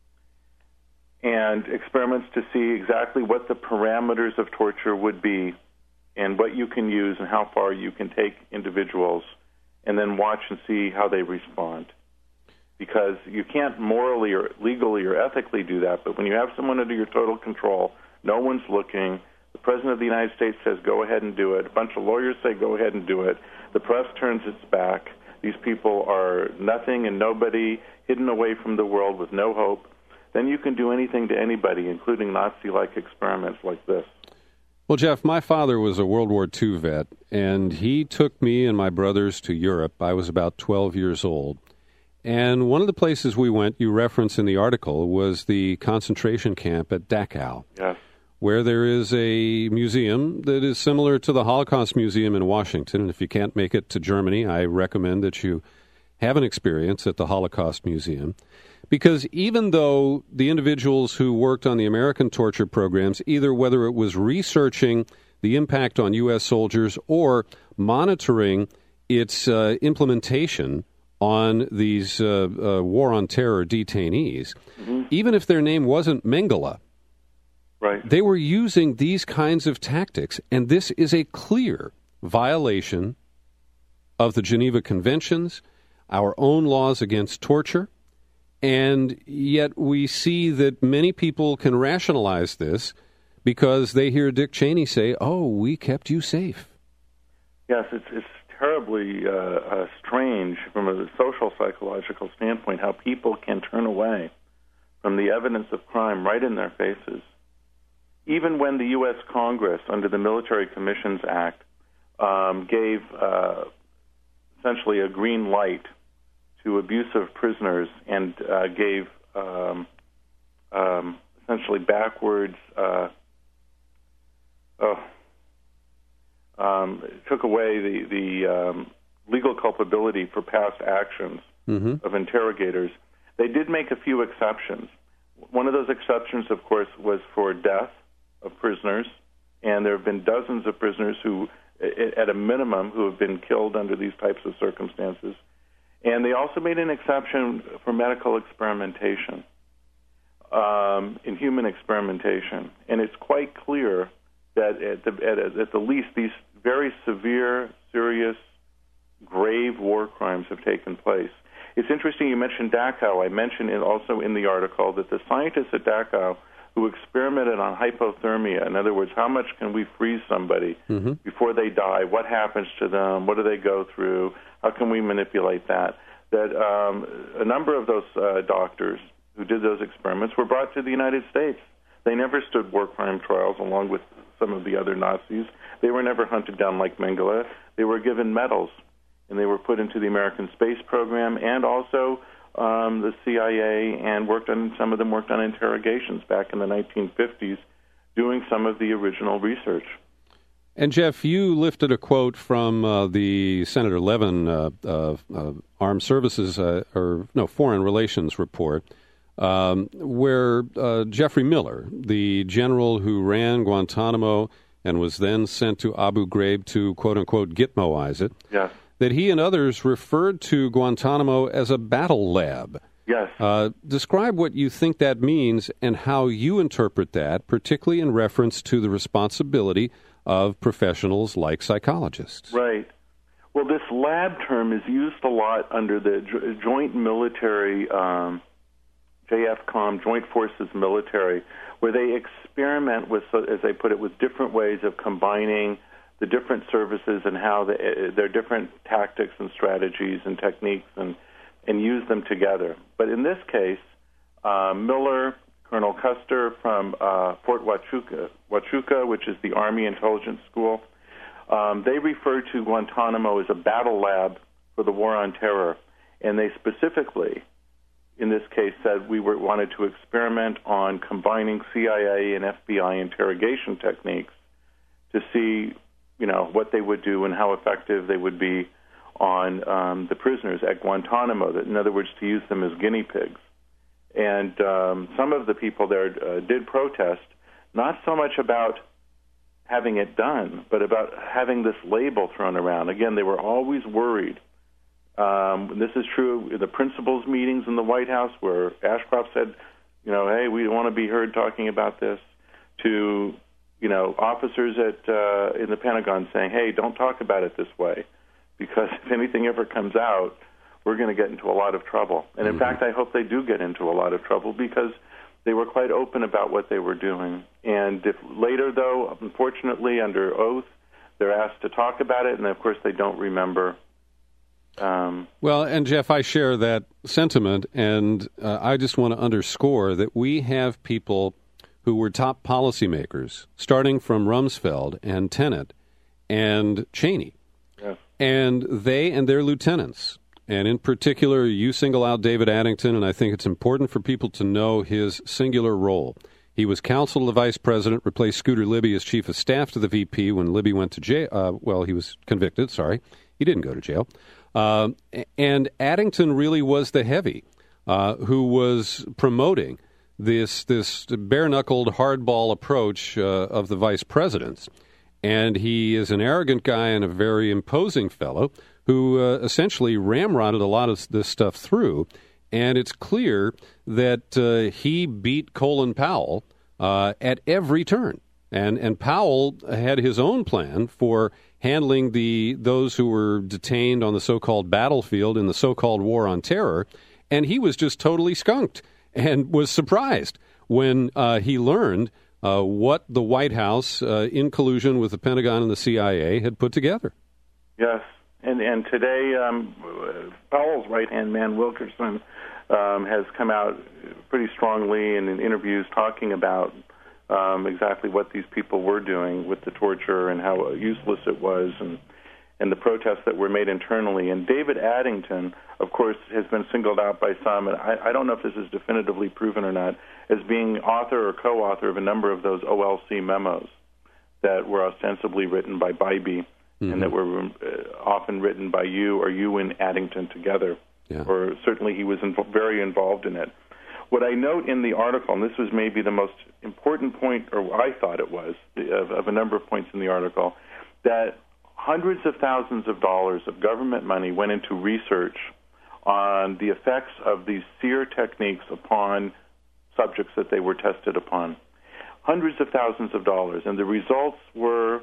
and experiments to see exactly what the parameters of torture would be and what you can use and how far you can take individuals, and then watch and see how they respond. Because you can't morally or legally or ethically do that, but when you have someone under your total control, no one's looking, the President of the United States says go ahead and do it, a bunch of lawyers say go ahead and do it, the press turns its back, these people are nothing and nobody, hidden away from the world with no hope, then you can do anything to anybody, including Nazi-like experiments like this. Well, Jeff, my father was a World War II vet, and he took me and my brothers to Europe. I was about 12 years old. And one of the places we went, you reference in the article, was the concentration camp at Dachau, yes, where there is a museum that is similar to the Holocaust Museum in Washington. And if you can't make it to Germany, I recommend that you have an experience at the Holocaust Museum. Because even though the individuals who worked on the American torture programs, either whether it was researching the impact on U.S. soldiers or monitoring its implementation on these war on terror detainees, even if their name wasn't Mengele, right, they were using these kinds of tactics, and this is a clear violation of the Geneva Conventions, our own laws against torture, and yet we see that many people can rationalize this because they hear Dick Cheney say, "Oh, we kept you safe." Yes, it's terribly strange from a social psychological standpoint how people can turn away from the evidence of crime right in their faces. Even when the U.S. Congress, under the Military Commissions Act, gave essentially a green light to abusive prisoners and gave essentially backwards, took away the legal culpability for past actions of interrogators. They did make a few exceptions. One of those exceptions, of course, was for death of prisoners, and there have been dozens of prisoners who, at a minimum, who have been killed under these types of circumstances. And they also made an exception for medical experimentation, in human experimentation. And it's quite clear that at the least these very severe, serious, grave war crimes have taken place. It's interesting you mentioned Dachau. I mentioned also in the article that the scientists at Dachau who experimented on hypothermia, in other words, how much can we freeze somebody before they die, what happens to them, what do they go through, how can we manipulate that, that a number of those doctors who did those experiments were brought to the United States. They never stood war crime trials along with some of the other Nazis. They were never hunted down like Mengele. They were given medals, and they were put into the American space program and also the CIA, and some of them worked on interrogations back in the 1950s, doing some of the original research. And Jeff, you lifted a quote from the Senator Levin Armed Services Foreign Relations report, where Jeffrey Miller, the general who ran Guantanamo and was then sent to Abu Ghraib to quote unquote Gitmoize it. Yes. That he and others referred to Guantanamo as a battle lab. Yes. Describe what you think that means and how you interpret that, particularly in reference to the responsibility of professionals like psychologists. Right. Well, this lab term is used a lot under the joint military JFCOM, Joint Forces Military, where they experiment with, as they put it, with different ways of combining the different services and how their different tactics and strategies and techniques and use them together. But in this case, Miller, Colonel Custer from Fort Huachuca, which is the Army Intelligence School, they refer to Guantanamo as a battle lab for the War on Terror. And they specifically, in this case, said we wanted to experiment on combining CIA and FBI interrogation techniques to see, what they would do and how effective they would be on the prisoners at Guantanamo. In other words, to use them as guinea pigs. And some of the people there did protest, not so much about having it done, but about having this label thrown around. Again, they were always worried. This is true in the principals' meetings in the White House, where Ashcroft said, hey, we don't want to be heard talking about this, to, officers in the Pentagon saying, hey, don't talk about it this way, because if anything ever comes out, we're going to get into a lot of trouble. And in fact, I hope they do get into a lot of trouble, because they were quite open about what they were doing. And if later, though, unfortunately, under oath, they're asked to talk about it, and of course they don't remember. Well, and Jeff, I share that sentiment, and I just want to underscore that we have people who were top policymakers, starting from Rumsfeld and Tenet and Cheney, yes. And they and their lieutenants. And in particular, you single out David Addington, and I think it's important for people to know his singular role. He was counsel to the vice president, replaced Scooter Libby as chief of staff to the VP when Libby went to jail. He was convicted, sorry. He didn't go to jail. And Addington really was the heavy who was promoting this bare-knuckled, hardball approach of the vice presidents. And he is an arrogant guy and a very imposing fellow who essentially ramrodded a lot of this stuff through. And it's clear that he beat Colin Powell at every turn. And Powell had his own plan for handling those who were detained on the so-called battlefield in the so-called War on Terror, and he was just totally skunked and was surprised when he learned what the White House, in collusion with the Pentagon and the CIA, had put together. Yes, and today Powell's right-hand man, Wilkerson, has come out pretty strongly in interviews talking about exactly what these people were doing with the torture and how useless it was, and the protests that were made internally. And David Addington, of course, has been singled out by some, and I don't know if this is definitively proven or not, as being author or co-author of a number of those OLC memos that were ostensibly written by Bybee, and that were often written by you or you and Addington together. Yeah. Or certainly he was very involved in it. What I note in the article, and this was maybe the most important point, or I thought it was, of a number of points in the article, that hundreds of thousands of dollars of government money went into research on the effects of these SEER techniques upon subjects that they were tested upon. Hundreds of thousands of dollars, and the results were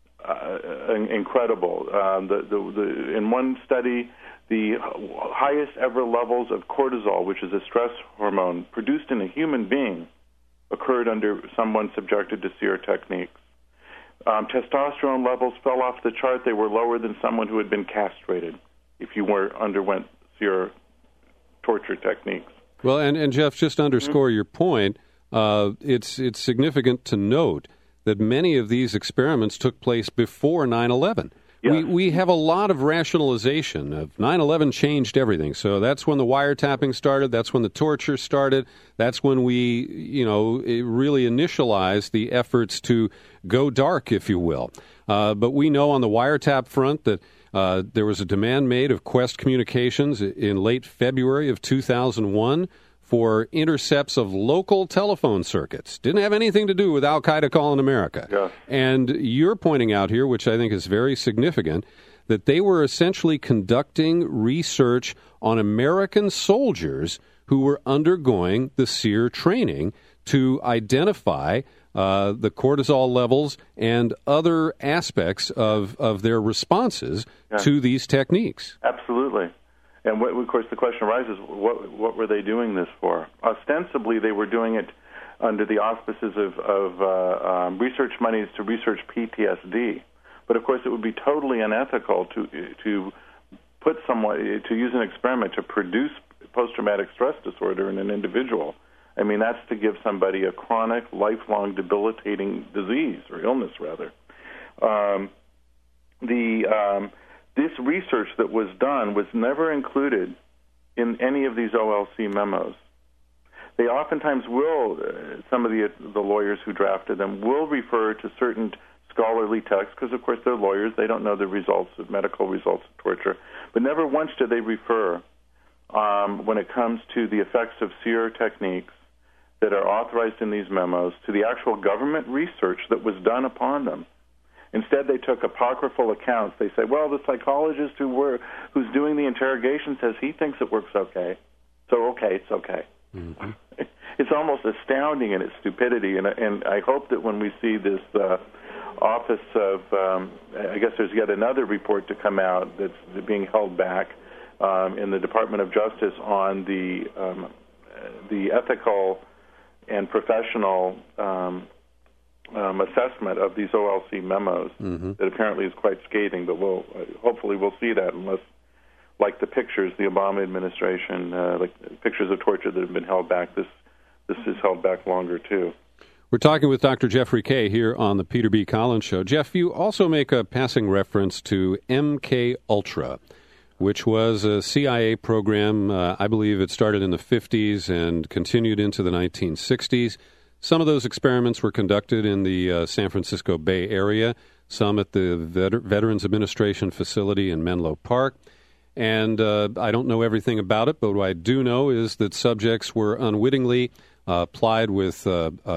incredible. In one study, the highest ever levels of cortisol, which is a stress hormone produced in a human being, occurred under someone subjected to SEER techniques. Testosterone levels fell off the chart. They were lower than someone who had been castrated if you underwent SEER torture techniques. Well, and Jeff, just to underscore your point, it's significant to note that many of these experiments took place before 9/11. Yes. We have a lot of rationalization of 9/11 changed everything. So that's when the wiretapping started. That's when the torture started. That's when we, really initialized the efforts to go dark, if you will. But we know on the wiretap front that there was a demand made of Quest Communications in late February of 2001 for intercepts of local telephone circuits. Didn't have anything to do with Al-Qaeda calling America. Yeah. And you're pointing out here, which I think is very significant, that they were essentially conducting research on American soldiers who were undergoing the SEER training to identify the cortisol levels and other aspects of their responses to these techniques. Absolutely. And of course, the question arises: what were they doing this for? Ostensibly, they were doing it under the auspices of research monies to research PTSD. But of course, it would be totally unethical to put someone to use an experiment to produce post-traumatic stress disorder in an individual. I mean, that's to give somebody a chronic, lifelong, debilitating disease or illness, rather. This research that was done was never included in any of these OLC memos. They oftentimes will, some of the lawyers who drafted them, will refer to certain scholarly texts because, of course, they're lawyers. They don't know the results of medical results of torture. But never once do they refer, when it comes to the effects of SEER techniques that are authorized in these memos, to the actual government research that was done upon them. Instead, they took apocryphal accounts. They said, well, the psychologist who's doing the interrogation says he thinks it works okay. So, okay, it's okay. Mm-hmm. It's almost astounding in its stupidity, and I hope that when we see this office of, I guess there's yet another report to come out that's being held back in the Department of Justice on the ethical and professional assessment of these OLC memos that apparently is quite scathing, but hopefully we'll see that unless, like the pictures, the Obama administration, like pictures of torture that have been held back, this is held back longer too. We're talking with Dr. Jeffrey Kay here on the Peter B. Collins Show. Jeff, you also make a passing reference to MK Ultra, which was a CIA program. I believe it started in the 50s and continued into the 1960s. Some of those experiments were conducted in the San Francisco Bay Area, some at the Veterans Administration facility in Menlo Park. And I don't know everything about it, but what I do know is that subjects were unwittingly applied with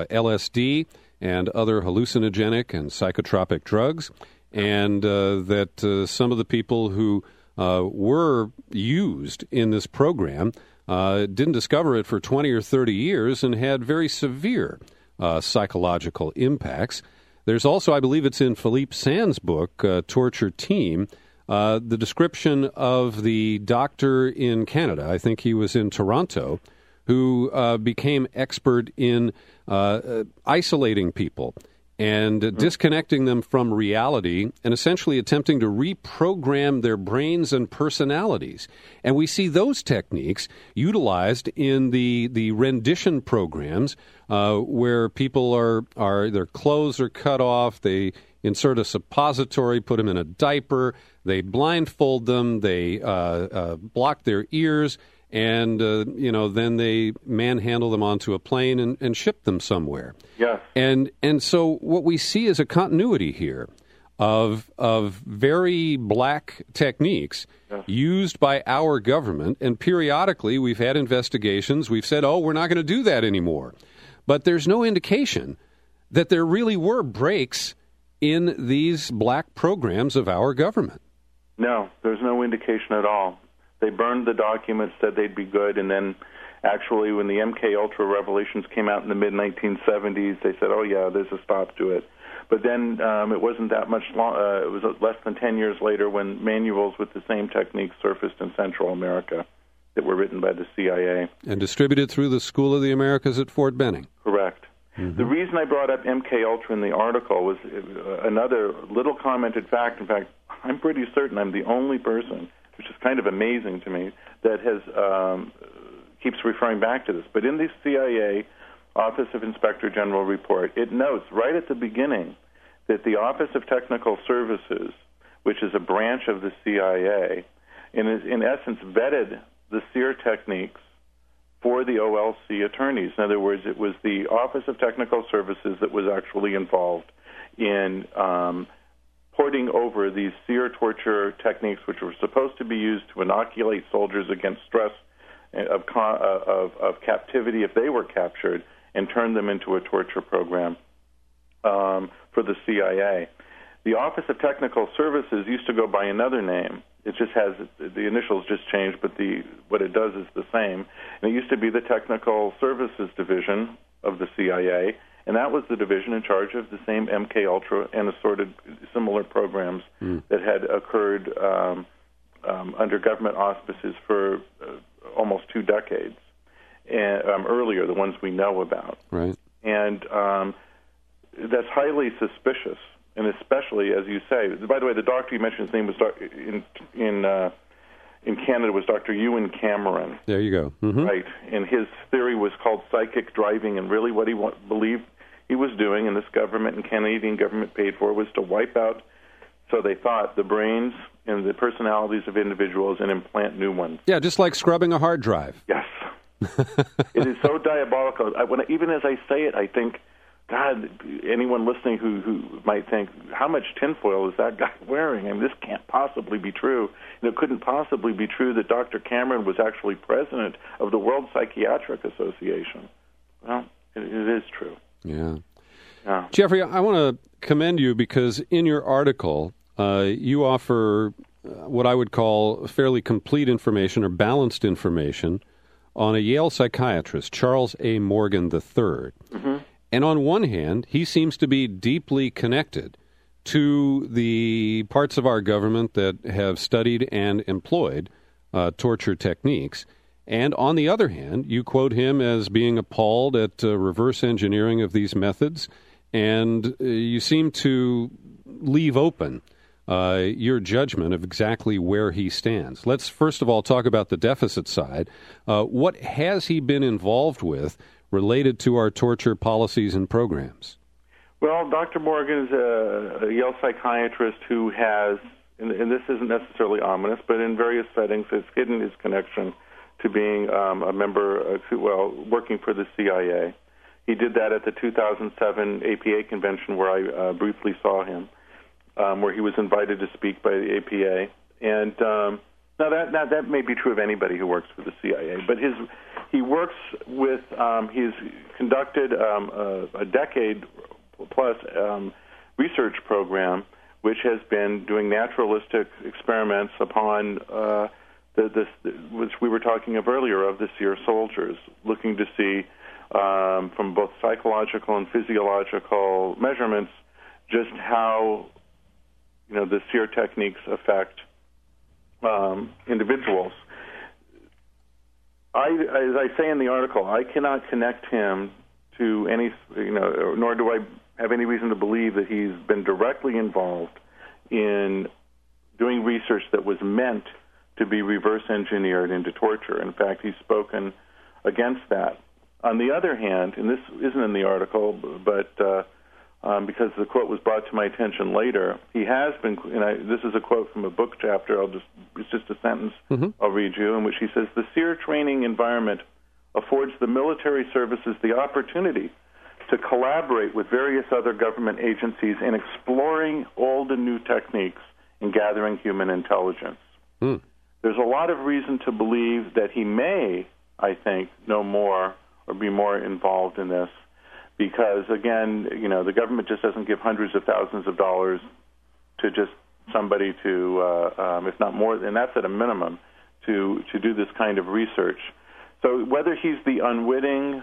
LSD and other hallucinogenic and psychotropic drugs, and that some of the people who were used in this program didn't discover it for 20 or 30 years and had very severe psychological impacts. There's also, I believe it's in Philippe Sands' book, Torture Team, the description of the doctor in Canada, I think he was in Toronto, who became expert in isolating people and disconnecting them from reality and essentially attempting to reprogram their brains and personalities. And we see those techniques utilized in the rendition programs where people are their clothes are cut off, they insert a suppository, put them in a diaper, they blindfold them, they block their ears, and then they manhandle them onto a plane and ship them somewhere. Yes. And so what we see is a continuity here of very black techniques used by our government, and periodically we've had investigations. We've said, we're not going to do that anymore. But there's no indication that there really were breaks in these black programs of our government. No, there's no indication at all. They burned the documents, said they'd be good, and then actually when the MK Ultra revelations came out in the mid-1970s, they said, there's a stop to it. But then it wasn't that much long. It was less than 10 years later when manuals with the same techniques surfaced in Central America that were written by the CIA. And distributed through the School of the Americas at Fort Benning. Correct. Mm-hmm. The reason I brought up MK Ultra in the article was another little commented fact. In fact, I'm pretty certain I'm the only person, which is kind of amazing to me, that has keeps referring back to this. But in the CIA Office of Inspector General report, it notes right at the beginning that the Office of Technical Services, which is a branch of the CIA, in essence vetted the SEER techniques for the OLC attorneys. In other words, it was the Office of Technical Services that was actually involved in porting over these SEER torture techniques, which were supposed to be used to inoculate soldiers against stress of captivity if they were captured, and turn them into a torture program for the CIA. The Office of Technical Services used to go by another name. It just has the initials just changed, but what it does is the same. And it used to be the Technical Services Division of the CIA, and that was the division in charge of the same MK Ultra and assorted similar programs that had occurred under government auspices for almost 2 decades, and earlier, the ones we know about. Right. And that's highly suspicious, and especially, as you say, by the way, the doctor you mentioned, his name was in Canada was Dr. Ewan Cameron. There you go. Mm-hmm. Right, and his theory was called psychic driving, and really what he believed he was doing, and this government and Canadian government paid for, was to wipe out, so they thought, the brains and the personalities of individuals and implant new ones. Yeah, just like scrubbing a hard drive. Yes. It is so diabolical. Even as I say it, I think, God, anyone listening who might think, how much tinfoil is that guy wearing? I mean, this can't possibly be true. And it couldn't possibly be true that Dr. Cameron was actually president of the World Psychiatric Association. Well, it is true. Yeah. Jeffrey, I want to commend you because in your article, you offer what I would call fairly complete information or balanced information on a Yale psychiatrist, Charles A. Morgan III. Mm-hmm. And on one hand, he seems to be deeply connected to the parts of our government that have studied and employed torture techniques. And on the other hand, you quote him as being appalled at reverse engineering of these methods, and you seem to leave open your judgment of exactly where he stands. Let's first of all talk about the deficit side. What has he been involved with related to our torture policies and programs? Well, Dr. Morgan is a Yale psychiatrist who has, and this isn't necessarily ominous, but in various settings has hidden his connection to being a member, working for the CIA. He did that at the 2007 APA convention where I briefly saw him, where he was invited to speak by the APA. And now that may be true of anybody who works for the CIA, but he works with, he's conducted a decade-plus research program which has been doing naturalistic experiments upon which we were talking of earlier, of the SEER soldiers, looking to see from both psychological and physiological measurements just how the SEER techniques affect individuals. As I say in the article, I cannot connect him to any, nor do I have any reason to believe that he's been directly involved in doing research that was meant to be reverse engineered into torture. In fact, he's spoken against that. On the other hand, and this isn't in the article, but because the quote was brought to my attention later, he has been, this is a quote from a book chapter, it's just a sentence I'll read you, in which he says, the SEER training environment affords the military services the opportunity to collaborate with various other government agencies in exploring old and new techniques in gathering human intelligence. There's a lot of reason to believe that he may, I think, know more or be more involved in this because, again, the government just doesn't give hundreds of thousands of dollars to just somebody to, if not more, and that's at a minimum, to do this kind of research. So whether he's the unwitting,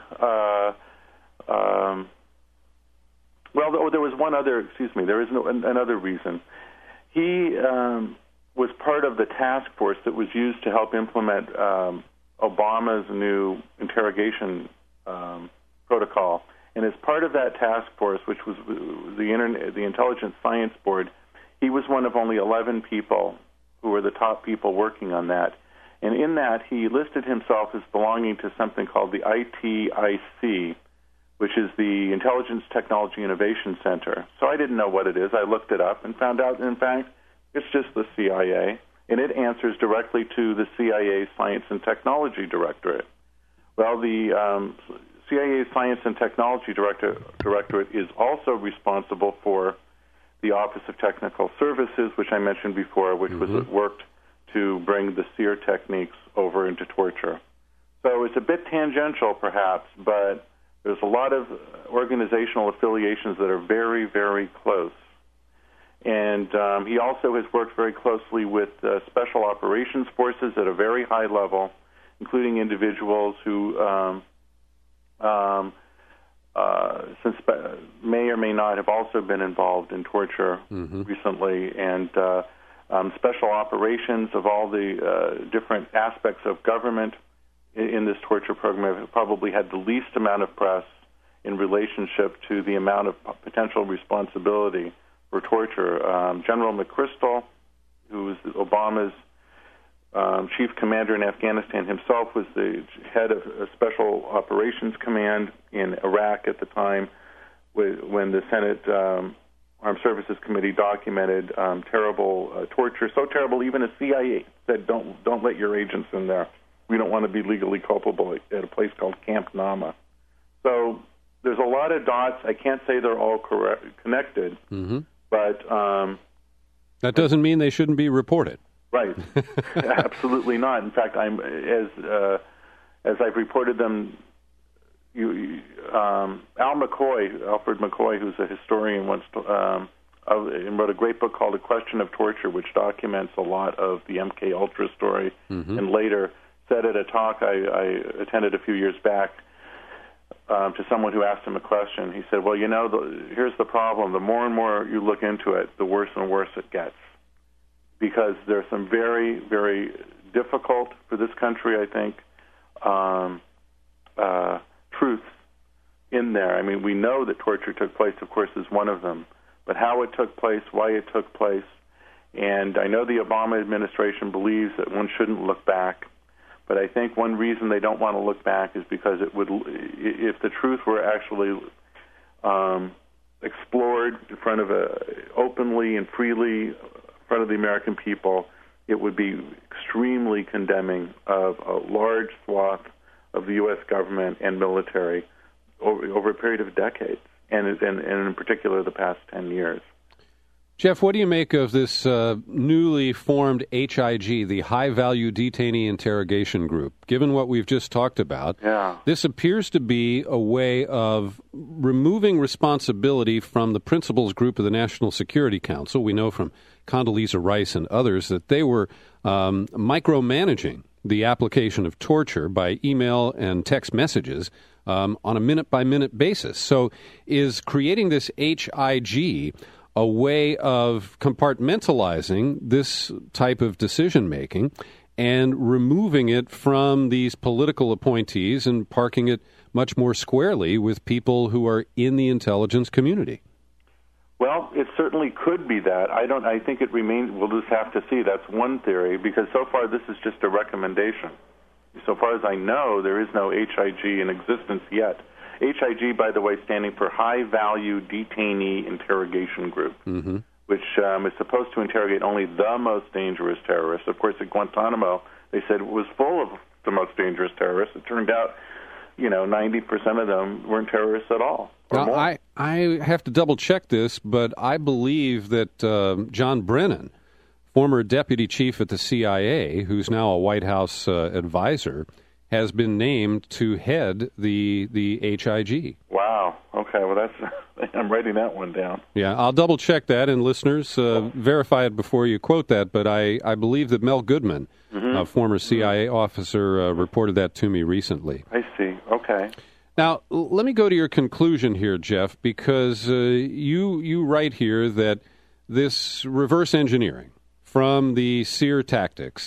there was one other, there is another reason. He was part of the task force that was used to help implement Obama's new interrogation protocol. And as part of that task force, which was the Intelligence Science Board, he was one of only 11 people who were the top people working on that. And in that, he listed himself as belonging to something called the ITIC, which is the Intelligence Technology Innovation Center. So I didn't know what it is. I looked it up and found out, in fact, it's just the CIA, and it answers directly to the CIA's Science and Technology Directorate. Well, the CIA's Science and Technology Directorate is also responsible for the Office of Technical Services, which I mentioned before, which was worked to bring the SEER techniques over into torture. So it's a bit tangential, perhaps, but there's a lot of organizational affiliations that are very, very close. And he also has worked very closely with special operations forces at a very high level, including individuals who may or may not have also been involved in torture recently. And special operations of all the different aspects of government in this torture program have probably had the least amount of press in relationship to the amount of potential responsibility for torture. General McChrystal, who was Obama's chief commander in Afghanistan himself, was the head of a Special Operations Command in Iraq at the time when the Senate Armed Services Committee documented terrible torture, so terrible even the CIA said, don't let your agents in there. We don't want to be legally culpable at a place called Camp Nama. So there's a lot of dots. I can't say they're all connected, but that doesn't mean they shouldn't be reported. Right, absolutely not. In fact, as I've reported them. Alfred McCoy, who's a historian, once wrote a great book called A Question of Torture, which documents a lot of the MK Ultra story, and later said at a talk I attended a few years back to someone who asked him a question. He said, well, here's the problem. The more and more you look into it, the worse and worse it gets, because there's some very, very difficult for this country, I think, truths in there. I mean, we know that torture took place, of course, is one of them, but how it took place, why it took place, and I know the Obama administration believes that one shouldn't look back, but I think one reason they don't want to look back is because it would, if the truth were actually explored in front of openly and freely in front of the American people, it would be extremely condemning of a large swath of the U.S. government and military over a period of decades, and in particular the past 10 years. Jeff, what do you make of this newly formed HIG, the High Value Detainee Interrogation Group? Given what we've just talked about, this appears to be a way of removing responsibility from the principals group of the National Security Council. We know from Condoleezza Rice and others that they were micromanaging the application of torture by email and text messages on a minute-by-minute basis. So is creating this HIG a way of compartmentalizing this type of decision-making and removing it from these political appointees and parking it much more squarely with people who are in the intelligence community? Well, it certainly could be that. I think it remains, we'll just have to see. That's one theory, because so far this is just a recommendation. So far as I know, there is no HIG in existence yet. HIG, by the way, standing for High Value Detainee Interrogation Group, which is supposed to interrogate only the most dangerous terrorists. Of course, at Guantanamo, they said it was full of the most dangerous terrorists. It turned out, 90% of them weren't terrorists at all. Now, I have to double-check this, but I believe that John Brennan, former deputy chief at the CIA, who's now a White House advisor, has been named to head the HIG. Wow. Okay. Well, I'm writing that one down. Yeah, I'll double-check that, and listeners, verify it before you quote that, but I believe that Mel Goodman, a former CIA officer, reported that to me recently. I see. Okay. Now, let me go to your conclusion here, Jeff, because you write here that this reverse engineering from the SEER tactics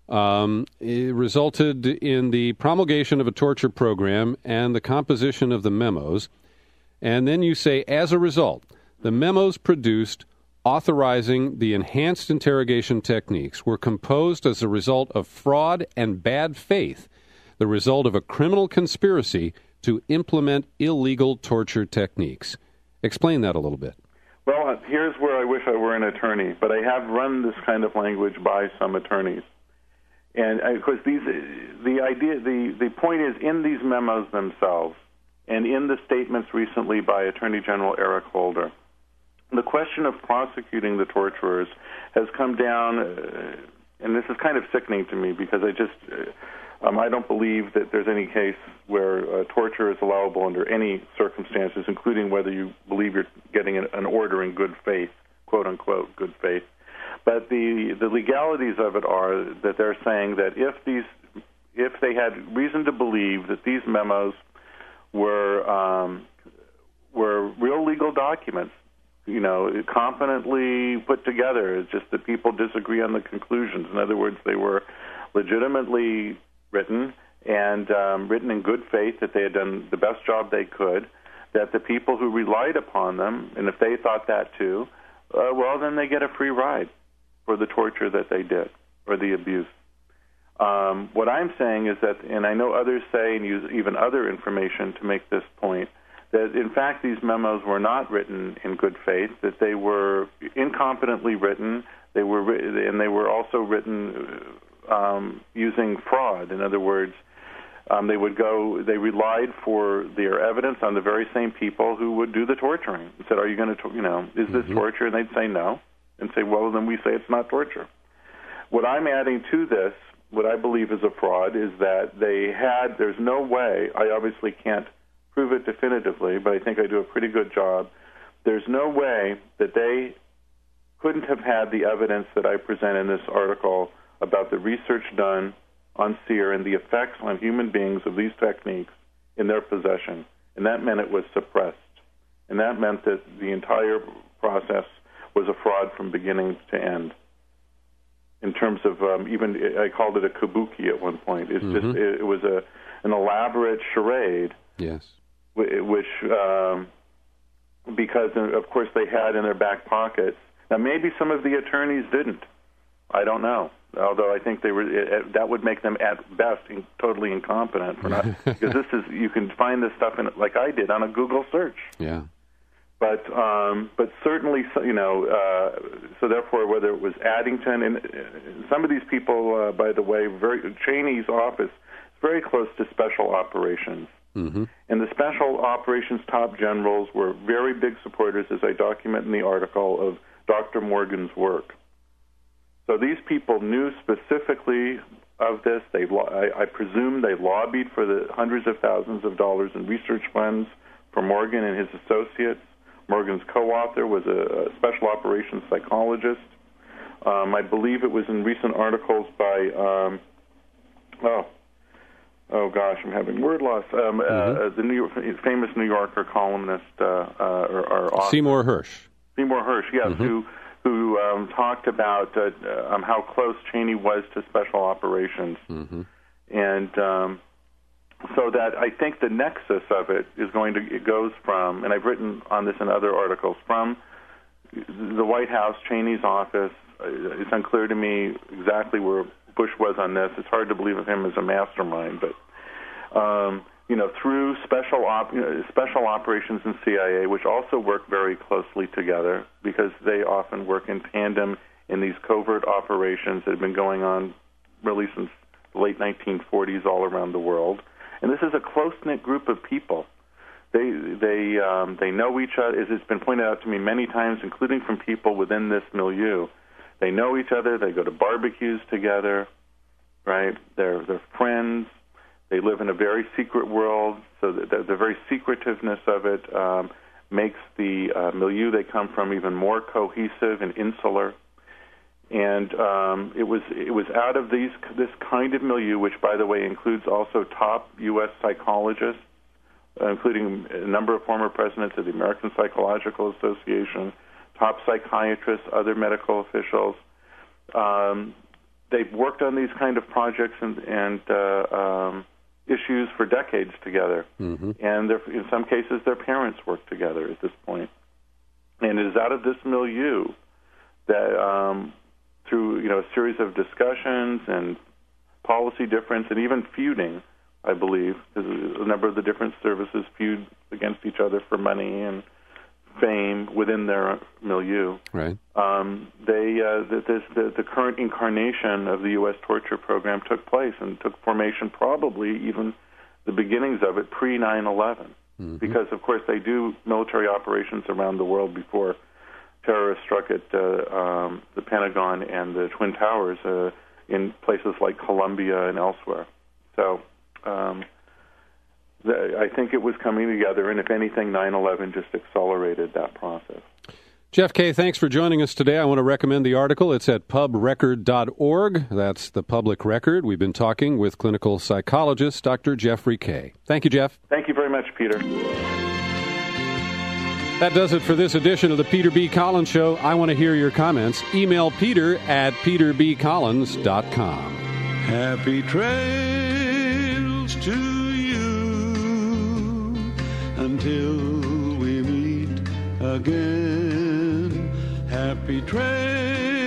it resulted in the promulgation of a torture program and the composition of the memos. And then you say, as a result, the memos produced authorizing the enhanced interrogation techniques were composed as a result of fraud and bad faith, the result of a criminal conspiracy to implement illegal torture techniques. Explain that a little bit. Well, here's where I wish I were an attorney, but I have run this kind of language by some attorneys. And of course, the point is, in these memos themselves, and in the statements recently by Attorney General Eric Holder, the question of prosecuting the torturers has come down, and this is kind of sickening to me, because I don't believe that there's any case where torture is allowable under any circumstances, including whether you believe you're getting an order in good faith, quote unquote, good faith. But the legalities of it are that they're saying that if they had reason to believe that these memos were real legal documents competently put together. It's just that people disagree on the conclusions. In other words, they were legitimately written and written in good faith, that they had done the best job they could, that the people who relied upon them, and if they thought that too, then they get a free ride for the torture that they did or the abuse. What I'm saying is that, and I know others say and use even other information to make this point, that in fact these memos were not written in good faith, that they were incompetently written, and they were also written using fraud. In other words, they relied for their evidence on the very same people who would do the torturing. And said, are you going to, is this torture? And they'd say no, and say, well, then we say it's not torture. What I'm adding to this, what I believe is a fraud, is that there's no way, I obviously can't prove it definitively, but I think I do a pretty good job. There's no way that they couldn't have had the evidence that I present in this article about the research done on SEER and the effects on human beings of these techniques in their possession. And that meant it was suppressed. And that meant that the entire process was a fraud from beginning to end. In terms of I called it a kabuki at one point. It's just it was an elaborate charade. Yes. Which because of course they had in their back pockets. Now maybe some of the attorneys didn't. I don't know. Although I think that would make them at best totally incompetent for not, because you can find this stuff in, like I did, on a Google search. Yeah. But certainly, so therefore, whether it was Addington, and some of these people, by the way, Cheney's office is very close to special operations. Mm-hmm. And the special operations top generals were very big supporters, as I document in the article, of Dr. Morgan's work. So these people knew specifically of this. I presume they lobbied for the hundreds of thousands of dollars in research funds for Morgan and his associates. Morgan's co-author was a special operations psychologist. I believe it was in recent articles by, I'm having word loss. The famous New Yorker columnist or author. Seymour Hersh. Seymour Hersh, yes, who talked about how close Cheney was to special operations. Mm-hmm. And so that I think the nexus of it goes from, and I've written on this in other articles, from the White House, Cheney's office. It's unclear to me exactly where Bush was on this. It's hard to believe of him as a mastermind, but through special operations and CIA, which also work very closely together because they often work in tandem in these covert operations that have been going on really since the late 1940s all around the world. And this is a close-knit group of people. They know each other, as it's been pointed out to me many times, including from people within this milieu. They know each other. They go to barbecues together, right? They're friends. They live in a very secret world, so the very secretiveness of it makes the milieu they come from even more cohesive and insular. And it was out of this kind of milieu, which, by the way, includes also top U.S. psychologists, including a number of former presidents of the American Psychological Association, top psychiatrists, other medical officials. They've worked on these kind of projects and issues for decades together. Mm-hmm. And in some cases, their parents work together at this point. And it is out of this milieu that through a series of discussions and policy difference and even feuding, I believe, because a number of the different services feud against each other for money and fame within their milieu. Right. The current incarnation of the U.S. torture program took place and took formation, probably even the beginnings of it pre 9/11, because of course they do military operations around the world before terrorists struck at the Pentagon and the Twin Towers in places like Colombia and elsewhere. So I think it was coming together, and if anything, 9/11 just accelerated that process. Jeff Kay, thanks for joining us today. I want to recommend the article. It's at pubrecord.org. That's the public record. We've been talking with clinical psychologist Dr. Jeffrey Kay. Thank you, Jeff. Thank you very much, Peter. That does it for this edition of the Peter B. Collins Show. I want to hear your comments. Email peter@peterbcollins.com. Happy trails to you until we meet again. Happy trails